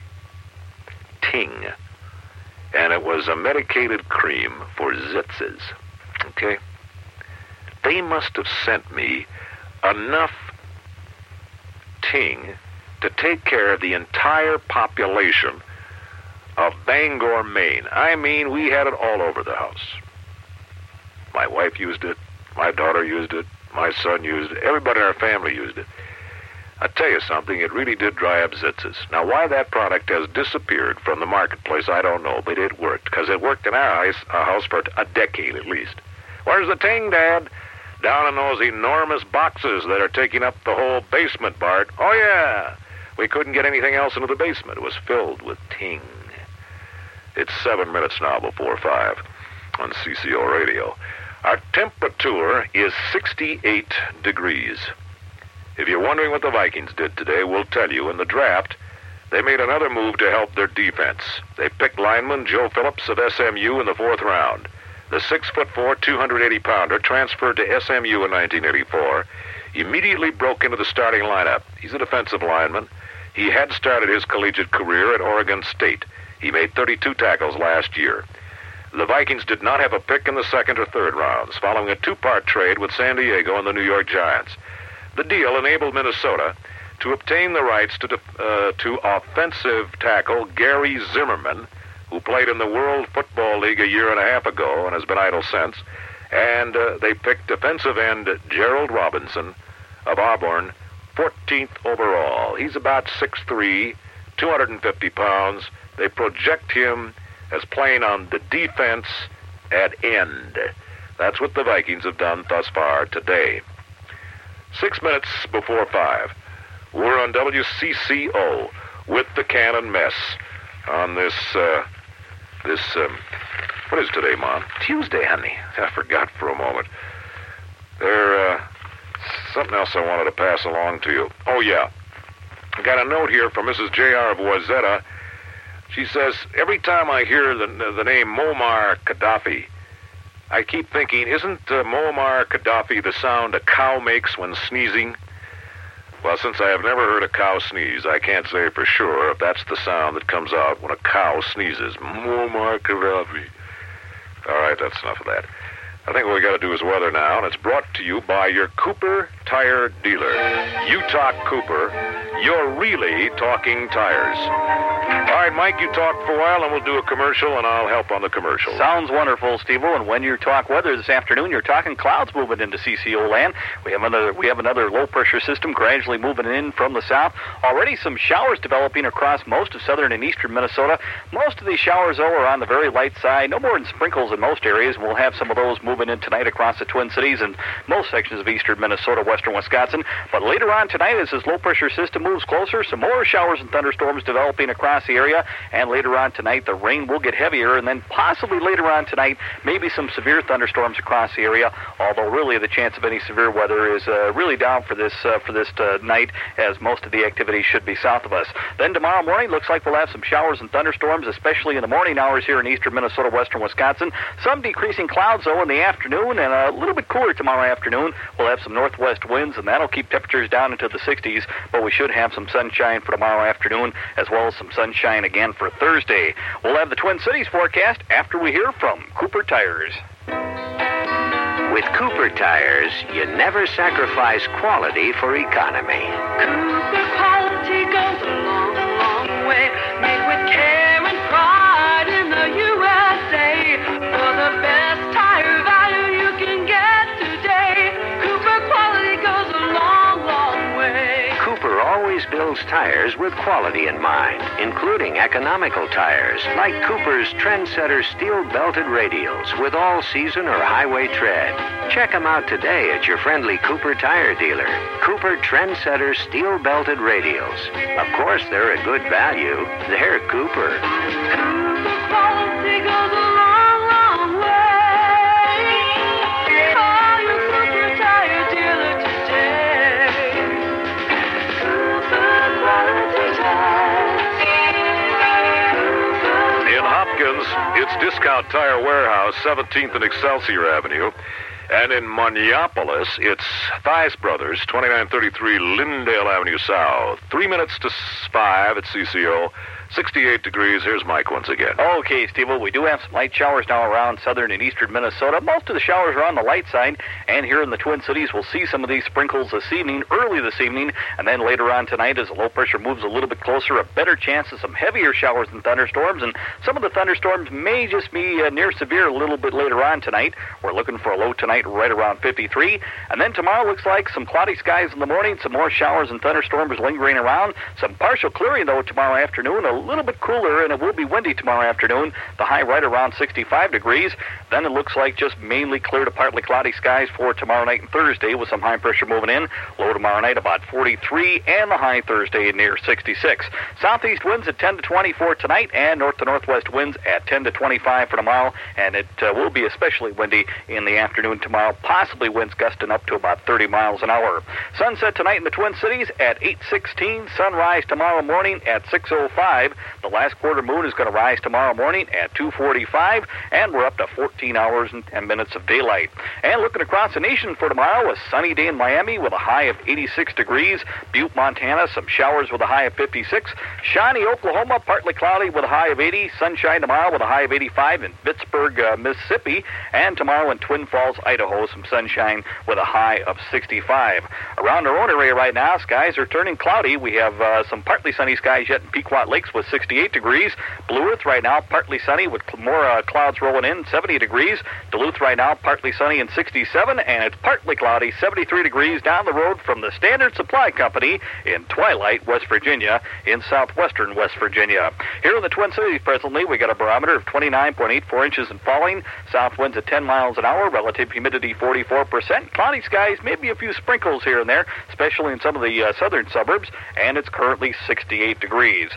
Ting. And it was a medicated cream for zitzes. Okay? They must have sent me enough Ting to take care of the entire population of Bangor, Maine. I mean, we had it all over the house. My wife used it. My daughter used it. My son used it. Everybody in our family used it. I tell you something, it really did dry up zitzes. Now, why that product has disappeared from the marketplace, I don't know, but it worked, because it worked in our house, our house for a decade at least. Where's the Ting, Dad? Down in those enormous boxes that are taking up the whole basement, Bart. Oh, yeah. We couldn't get anything else into the basement. It was filled with Ting. It's seven minutes now before five on C C O Radio. Our temperature is sixty-eight degrees. If you're wondering what the Vikings did today, we'll tell you. In the draft, they made another move to help their defense. They picked lineman Joe Phillips of S M U in the fourth round. The six foot four, two hundred eighty pounder transferred to S M U in nineteen eighty-four. Immediately broke into the starting lineup. He's a defensive lineman. He had started his collegiate career at Oregon State. He made thirty-two tackles last year. The Vikings did not have a pick in the second or third rounds, following a two-part trade with San Diego and the New York Giants. The deal enabled Minnesota to obtain the rights to, def- uh, to offensive tackle Gary Zimmerman, who played in the World Football League a year and a half ago and has been idle since. And uh, they picked defensive end Gerald Robinson of Auburn, fourteenth overall. He's about six three, two hundred fifty pounds. They project him as playing on the defense at end. That's what the Vikings have done thus far today. Six minutes before five. We're on W C C O with the Cannon Mess on this, uh, this, um, what is today, Mom? Tuesday, honey. I forgot for a moment. There, uh, something else I wanted to pass along to you. Oh, yeah. I got a note here from Missus J R of Wayzata. She says, every time I hear the, the name Muammar Gaddafi, I keep thinking, isn't uh, Muammar Gaddafi the sound a cow makes when sneezing? Well, since I have never heard a cow sneeze, I can't say for sure if that's the sound that comes out when a cow sneezes. Muammar Gaddafi. All right, that's enough of that. I think what we got to do is weather now, and it's brought to you by your Cooper Tire dealer. You talk Cooper, you're really talking tires. All right, Mike, you talk for a while, and we'll do a commercial, and I'll help on the commercial. Sounds wonderful, Steve-O. And when you talk weather this afternoon, you're talking clouds moving into C C O land. We have another we have another low-pressure system gradually moving in from the south. Already some showers developing across most of southern and eastern Minnesota. Most of these showers, though, are on the very light side. No more than sprinkles in most areas. We'll have some of those moving in tonight across the Twin Cities and most sections of eastern Minnesota, western Wisconsin. But later on tonight, as this low-pressure system moves closer, some more showers and thunderstorms developing across the area. And later on tonight, the rain will get heavier, and then possibly later on tonight, maybe some severe thunderstorms across the area, although really the chance of any severe weather is uh, really down for this uh, for this uh, night, as most of the activity should be south of us. Then tomorrow morning, looks like we'll have some showers and thunderstorms, especially in the morning hours here in eastern Minnesota, western Wisconsin. Some decreasing clouds, though, in the afternoon, and a little bit cooler tomorrow afternoon. We'll have some northwest winds, and that'll keep temperatures down into the sixties, but we should have some sunshine for tomorrow afternoon, as well as some sunshine again for Thursday. We'll have the Twin Cities forecast after we hear from Cooper Tires. With Cooper Tires, you never sacrifice quality for economy. Cooper quality goes a long, long way. Made with care and pride in the U S A. For the best tire value you can get today. Cooper quality goes a long, long way. Cooper always builds tires with quality in mind, including economical tires like Cooper's Trendsetter steel-belted radials with all-season or highway tread. Check them out today at your friendly Cooper tire dealer. Cooper Trendsetter steel-belted radials. Of course, they're a good value. They're Cooper. Cooper quality goes a long, long way. Call your Cooper tire dealer today. Cooper quality tires. In Hopkins, it's Discount Tire Warehouse, seventeenth and Excelsior Avenue. And in Minneapolis, it's Thies Brothers, twenty-nine thirty-three Lindale Avenue South. Three minutes to five at C C O. sixty-eight degrees. Here's Mike once again. Okay, Steve-O, we do have some light showers now around southern and eastern Minnesota. Most of the showers are on the light side, and here in the Twin Cities, we'll see some of these sprinkles this evening, early this evening, and then later on tonight as the low pressure moves a little bit closer, a better chance of some heavier showers and thunderstorms, and some of the thunderstorms may just be uh, near severe a little bit later on tonight. We're looking for a low tonight right around fifty-three, and then tomorrow looks like some cloudy skies in the morning, some more showers and thunderstorms lingering around, some partial clearing, though, tomorrow afternoon, a little bit cooler, and it will be windy tomorrow afternoon. The high right around sixty-five degrees. Then it looks like just mainly clear to partly cloudy skies for tomorrow night and Thursday with some high pressure moving in. Low tomorrow night about forty-three, and the high Thursday near sixty-six. Southeast winds at ten to twenty for tonight, and north to northwest winds at ten to twenty-five for tomorrow, and it uh, will be especially windy in the afternoon tomorrow, possibly winds gusting up to about thirty miles an hour. Sunset tonight in the Twin Cities at eight sixteen, sunrise tomorrow morning at six oh five. The last quarter moon is going to rise tomorrow morning at two forty-five, and we're up to fourteen hours and ten minutes of daylight. And looking across the nation for tomorrow, a sunny day in Miami with a high of eighty-six degrees. Butte, Montana, some showers with a high of fifty-six. Shawnee, Oklahoma, partly cloudy with a high of eighty. Sunshine tomorrow with a high of eighty-five in Pittsburgh, uh, Mississippi. And tomorrow in Twin Falls, Idaho, some sunshine with a high of sixty-five. Around our own area right now, skies are turning cloudy. We have uh, some partly sunny skies yet in Pequot Lakes with sixty-eight degrees. Blue Earth right now, partly sunny with more uh, clouds rolling in, seventy degrees. Duluth right now, partly sunny and sixty-seven, and it's partly cloudy, seventy-three degrees down the road from the Standard Supply Company in Twilight, West Virginia, in southwestern West Virginia. Here in the Twin Cities presently, we got a barometer of twenty-nine point eight four inches and falling. South winds at ten miles an hour, relative humidity forty-four percent. Cloudy skies, maybe a few sprinkles here and there, especially in some of the uh, southern suburbs, and it's currently sixty-eight degrees.